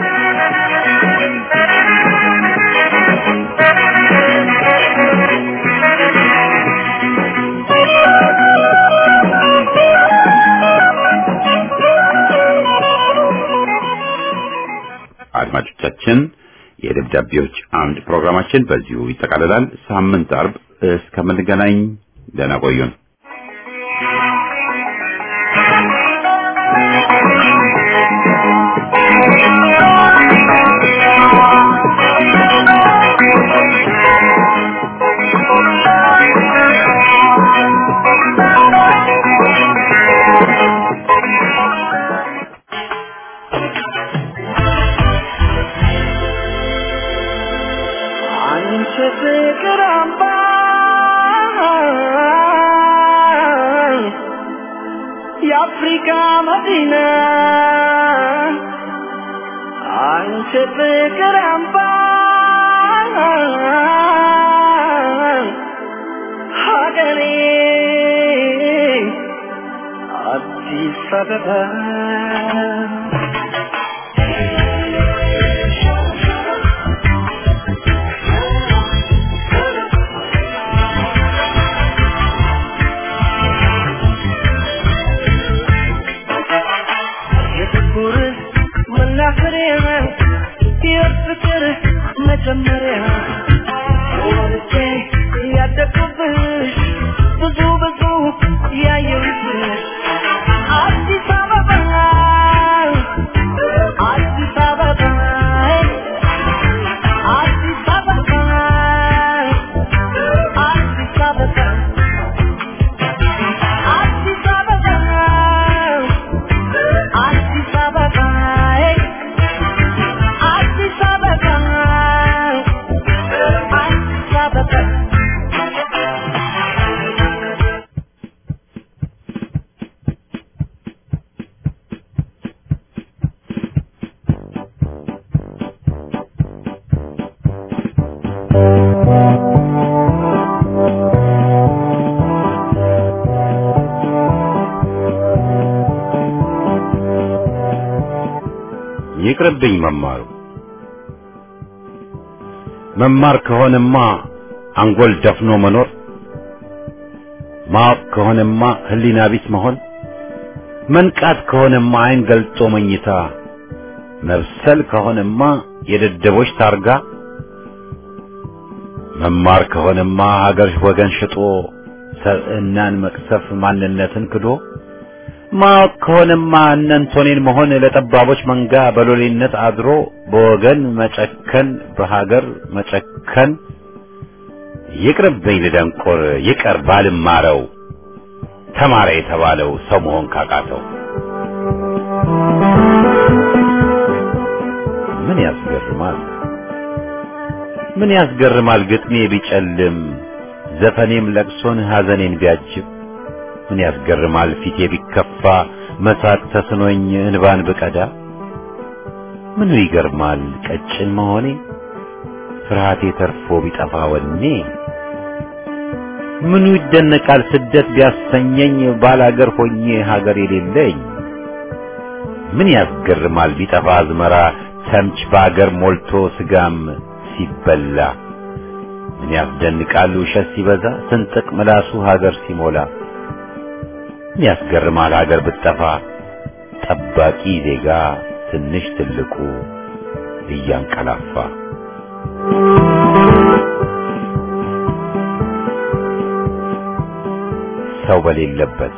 አድማጮቻችን የደብዳቤዎች አምድ ፕሮግራማችን በዚሁ ይጠቃልላል። ሳምንት አርብ እስከምንገናኝ ደህና ቆዩን። የአፍሪካ መዲና አንቺ ፍቅር አምባ ሀገሬ አዲስ አበባ የፍቅር መጀመሪያ ወልጄ ያደግኩብሽ ብዙ ብዙ ያየሁብሽ አዲስ አበባ አዲስ አበባ አዲስ አበባ አዲስ አበባ አዲስ አበባ አዲስ አበባ ይቅርብኝ መማር ከሆነማ አንጎል ደፍኖ መኖር፣ ማወቅ ከሆነማ ህሊና ቢስ መሆን፣ መንቃት ከሆነማ አይን ገልጦ መኝታ፣ መብሰል ከሆነማ የደደቦች ታርጋ፣ መማር ከሆነማ ሀገር ወገን ሽጦ ሰብዕናን መቅሰፍ ማንነትን ክዶ፣ ማወቅ ከሆነማ እነንቶኔን መሆን ለጠባቦች መንጋ በሎሌነት አድሮ በወገን መጨከን በሀገር መጨከን። ይቅርብኝ ልደንቆር ይቀር ባልማረው ተማረ የተባለው ሰው መሆን ካቃተው። ምን ያስገርማል ግጥሜ ቢጨልም ዘፈኔም ለቅሶን ሐዘኔን ቢያጅብ። ምን ያስገርማል ፊቴ ቢከፋ መሳቅ ተስኖኝ እንባን ብቀዳ። ምኑ ይገርማል ቀጭን መሆኔ ፍርሃቴ ተርፎ ቢጠፋ ወኔ። ምኑ ይደነቃል ስደት ቢያሰኘኝ ባላገር ሆኜ ሀገር የሌለኝ። ምን ያስገርማል ቢጠፋ አዝመራ ተምች በአገር ሞልቶ ስጋም ሲበላ። ምን ያስደንቃል ውሸት ሲበዛ ስንጥቅ ምላሱ ሀገር ሲሞላ። ምን ያስገርማል ሀገር ብትጠፋ ጠባቂ ዜጋ ትንሽ ትልቁ እያንቀላፋ። ሰው በሌለበት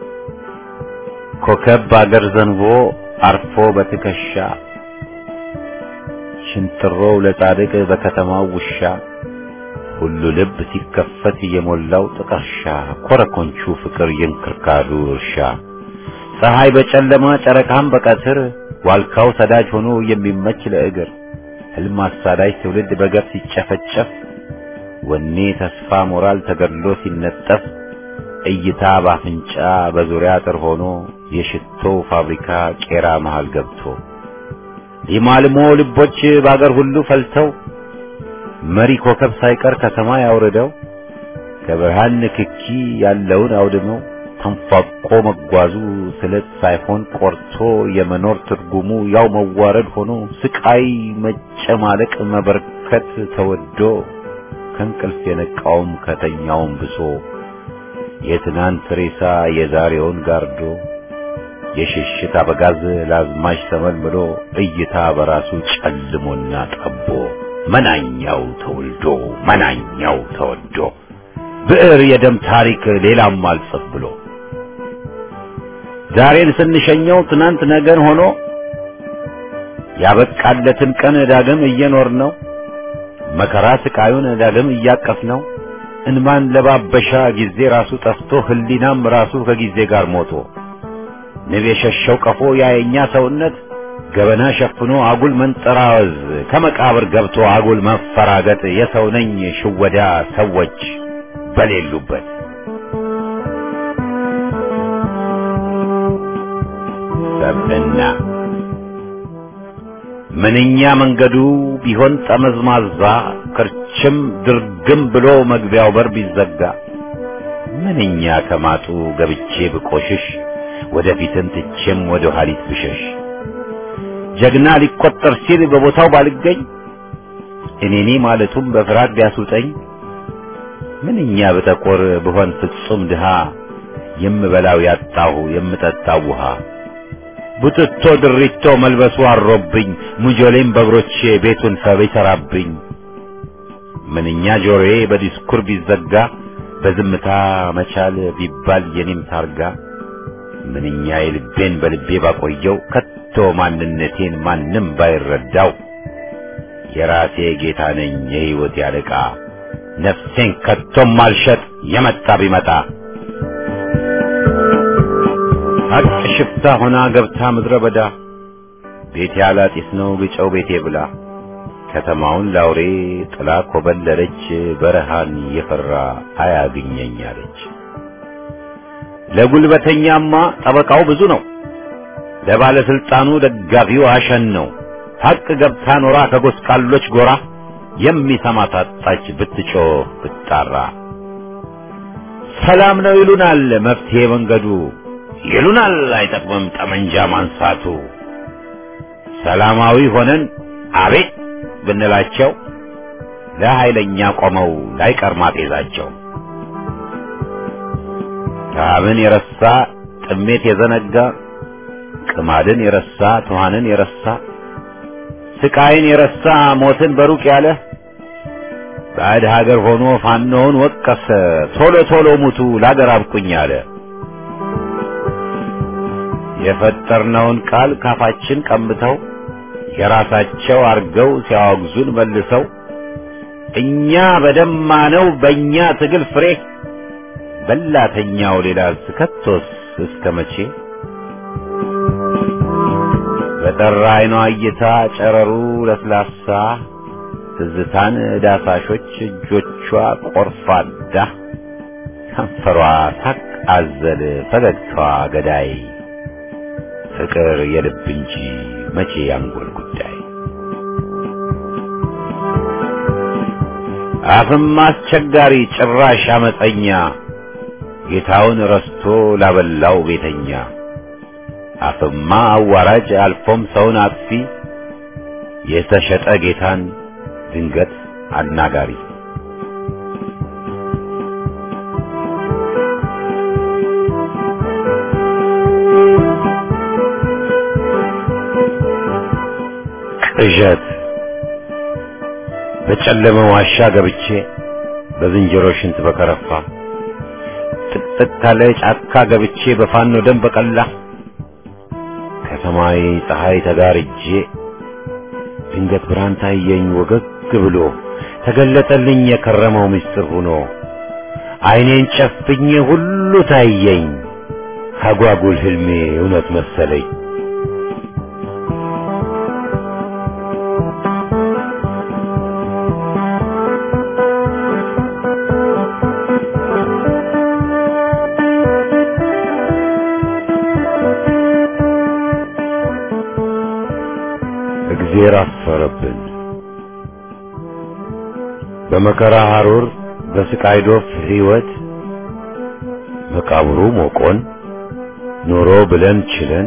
ኮከብ በአገር ዘንቦ አርፎ በትከሻ ሽንጥሮው ለጻድቅ በከተማው ውሻ። ሁሉ ልብ ሲከፈት የሞላው ጥቀርሻ ኮረኮንቹ ፍቅር የንክርካዱ እርሻ ፀሐይ በጨለማ ጨረቃም በቀትር ዋልካው ሰዳጅ ሆኖ የሚመች ለእግር ህልም አሳዳጅ ትውልድ በገፍ ሲጨፈጨፍ ወኔ ተስፋ ሞራል ተገድሎ ሲነጠፍ እይታ ባፍንጫ በዙሪያ አጥር ሆኖ የሽቶ ፋብሪካ ቄራ መሃል ገብቶ ሊማልሞ ልቦች ባገር ሁሉ ፈልተው መሪ ኮከብ ሳይቀር ከሰማይ አውርደው ከብርሃን ንክኪ ያለውን አውድመው ተንፋቆ መጓዙ ስለት ሳይሆን ቆርቶ የመኖር ትርጉሙ ያው መዋረድ ሆኖ ስቃይ መጨማለቅ መበርከት ተወዶ ከእንቅልፍ የነቃውም ከተኛውም ብሶ የትናንት ሬሳ የዛሬውን ጋርዶ የሽሽት አበጋዝ ላዝማች ተመልምሎ እይታ በራሱ ጨልሞና ጠቦ መናኛው ተወልዶ መናኛው ተወዶ ብዕር የደም ታሪክ ሌላም አልጽፍ ብሎ ዛሬን ስንሸኘው ትናንት ነገን ሆኖ ያበቃለትን ቀን ዳግም እየኖር ነው መከራ ስቃዩን ዳግም እያቀፍ ነው እንማን ለባበሻ ጊዜ ራሱ ጠፍቶ ህሊናም ራሱ ከጊዜ ጋር ሞቶ ንብ የሸሸው ቀፎ ያየኛ ሰውነት ገበና ሸፍኖ አጉል መንጠራወዝ ከመቃብር ገብቶ አጉል መፈራገጥ የሰው ነኝ ሽወዳ ሰዎች በሌሉበት ሰብና ምንኛ መንገዱ ቢሆን ጠመዝማዛ ክርችም ድርግም ብሎ መግቢያው በር ቢዘጋ ምንኛ ከማጡ ገብቼ ብቆሽሽ ወደፊትን ትቼም ወደ ኋሊት ብሸሽ ጀግና ሊቆጠር ሲል በቦታው ባልገኝ እኔኔ ማለቱም በፍርሃት ቢያስውጠኝ ምንኛ በጠቆር ብሆን ፍጹም ድሃ የምበላው ያጣሁ የምጠጣው ውሃ ቡትቶ ድሪቶ መልበሱ አሮብኝ ሙጆሌም በእግሮቼ ቤቱን ሰብ ይሰራብኝ ምንኛ ጆሮዬ በዲስኩር ቢዘጋ በዝምታ መቻል ቢባል የኔም ታርጋ ምንኛ የልቤን በልቤ ባቆየው ከቶ ማንነቴን ማንም ባይረዳው የራሴ ጌታ ነኝ የሕይወት ያለቃ ነፍሴን ከቶም አልሸጥ የመጣ ቢመጣ ሀቅ ሽፍታ ሆና ገብታ ምድረ በዳ ቤቴ ያላጢስ ነው ግጨው ቤቴ ብላ ከተማውን ላውሬ ጥላ ኮበለለች በረሃን የፈራ አያግኘኝ አለች ለጉልበተኛማ ጠበቃው ብዙ ነው ለባለስልጣኑ ደጋፊው አሸን ነው ሀቅ ገብታ ኖራ ከጎስቋሎች ጎራ የሚሰማ ታጣች ብትጮህ ብትጣራ ሰላም ነው ይሉናል መፍትሄ መንገዱ ይሉናል አይጠቅምም ጠመንጃ ማንሳቱ ሰላማዊ ሆነን አቤት ብንላቸው ለኃይለኛ ቆመው ላይቀር ማጤዛቸው ራብን የረሳ ጥሜት የዘነጋ ቅማድን የረሳ ትኋንን የረሳ ስቃይን የረሳ ሞትን በሩቅ ያለ ባዕድ ሀገር ሆኖ ፋኖውን ወቀሰ ቶሎ ቶሎ ሙቱ ላገር አብቁኝ አለ የፈጠርነውን ቃል ካፋችን ቀምተው የራሳቸው አርገው ሲያወግዙን መልሰው እኛ በደማነው በእኛ ትግል ፍሬ በላተኛው ሌላ ስከቶስ እስከመቼ በጠራ አይኗ እይታ ጨረሩ ለስላሳ ትዝታን ዳሳሾች እጆቿ ቆርፋዳ ከንፈሯ ሳቅ አዘል ፈገግታዋ ገዳይ ፍቅር የልብ እንጂ መቼ ያንጎል ጉዳይ አፍም አስቸጋሪ ጭራሽ አመፀኛ ጌታውን ረስቶ ላበላው ቤተኛ አፍማ አዋራጅ አልፎም ሰውን አጥፊ የተሸጠ ጌታን ድንገት አናጋሪ ቅዠት በጨለመ ዋሻ ገብቼ በዝንጀሮ ሽንት በከረፋ ጥቅጥቅ ካለ ጫካ ገብቼ በፋኖ ደም በቀላ ከሰማይ ፀሐይ ተጋርጄ ድንገት ብርሃን ታየኝ ወገግ ብሎ ተገለጠልኝ የከረመው ምስጢር ሆኖ አይኔን ጨፍኜ ሁሉ ታየኝ አጓጉል ህልሜ እውነት መሰለኝ እግዜር አፈረብን በመከራ ሐሩር በስቃይ ዶፍ ሕይወት መቃብሩ ሞቆን ኑሮ ብለን ችለን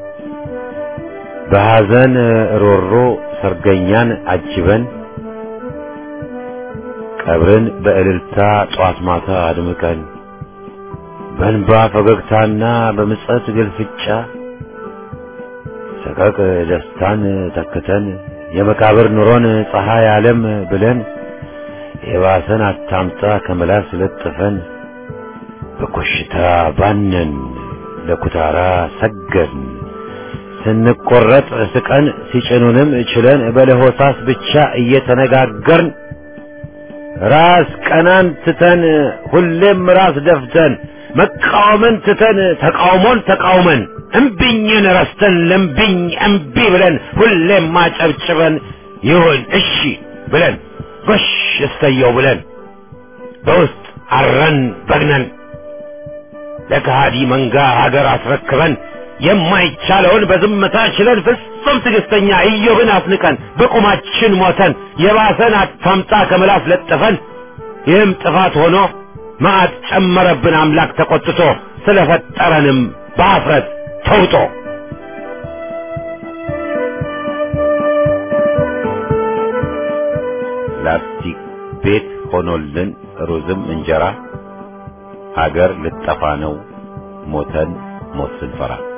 በሐዘን ሮሮ ሰርገኛን አጅበን ቀብርን በእልልታ ጧት ማታ አድምቀን በእንባ ፈገግታና በምጸት ግልፍጫ ሰቀቅ ደስታን ተክተን የመቃብር ኑሮን ፀሐይ ዓለም ብለን የባሰን አታምጣ ከመላስ ለጥፈን በኮሽታ ባነን ለኩታራ ሰገን ስንቆረጥ ስቀን ሲጭኑንም ችለን በለሆሳስ ብቻ እየተነጋገርን ራስ ቀናን ትተን ሁሌም ራስ ደፍተን መቃወምን ትተን ተቃውሞን ተቃውመን እምቢኝን ረስተን ለምቢኝ እምቢ ብለን ሁሌም ማጨብጭበን ይሁን እሺ ብለን ጎሽ እሰየው ብለን በውስጥ አረን በግነን ለከሃዲ መንጋ ሀገር አስረክበን የማይቻለውን በዝምታ ችለን ፍጹም ትዕግስተኛ ኢዮብን አፍንቀን በቁማችን ሞተን የባሰን አታምጣ ከመላስ ለጥፈን ይህም ጥፋት ሆኖ መዓት ጨመረብን አምላክ ተቆጥቶ ስለፈጠረንም በአፍረት ተውጦ ላስቲክ ቤት ሆኖልን ሩዝም እንጀራ ሀገር ልጠፋ ነው ሞተን ሞት ስንፈራ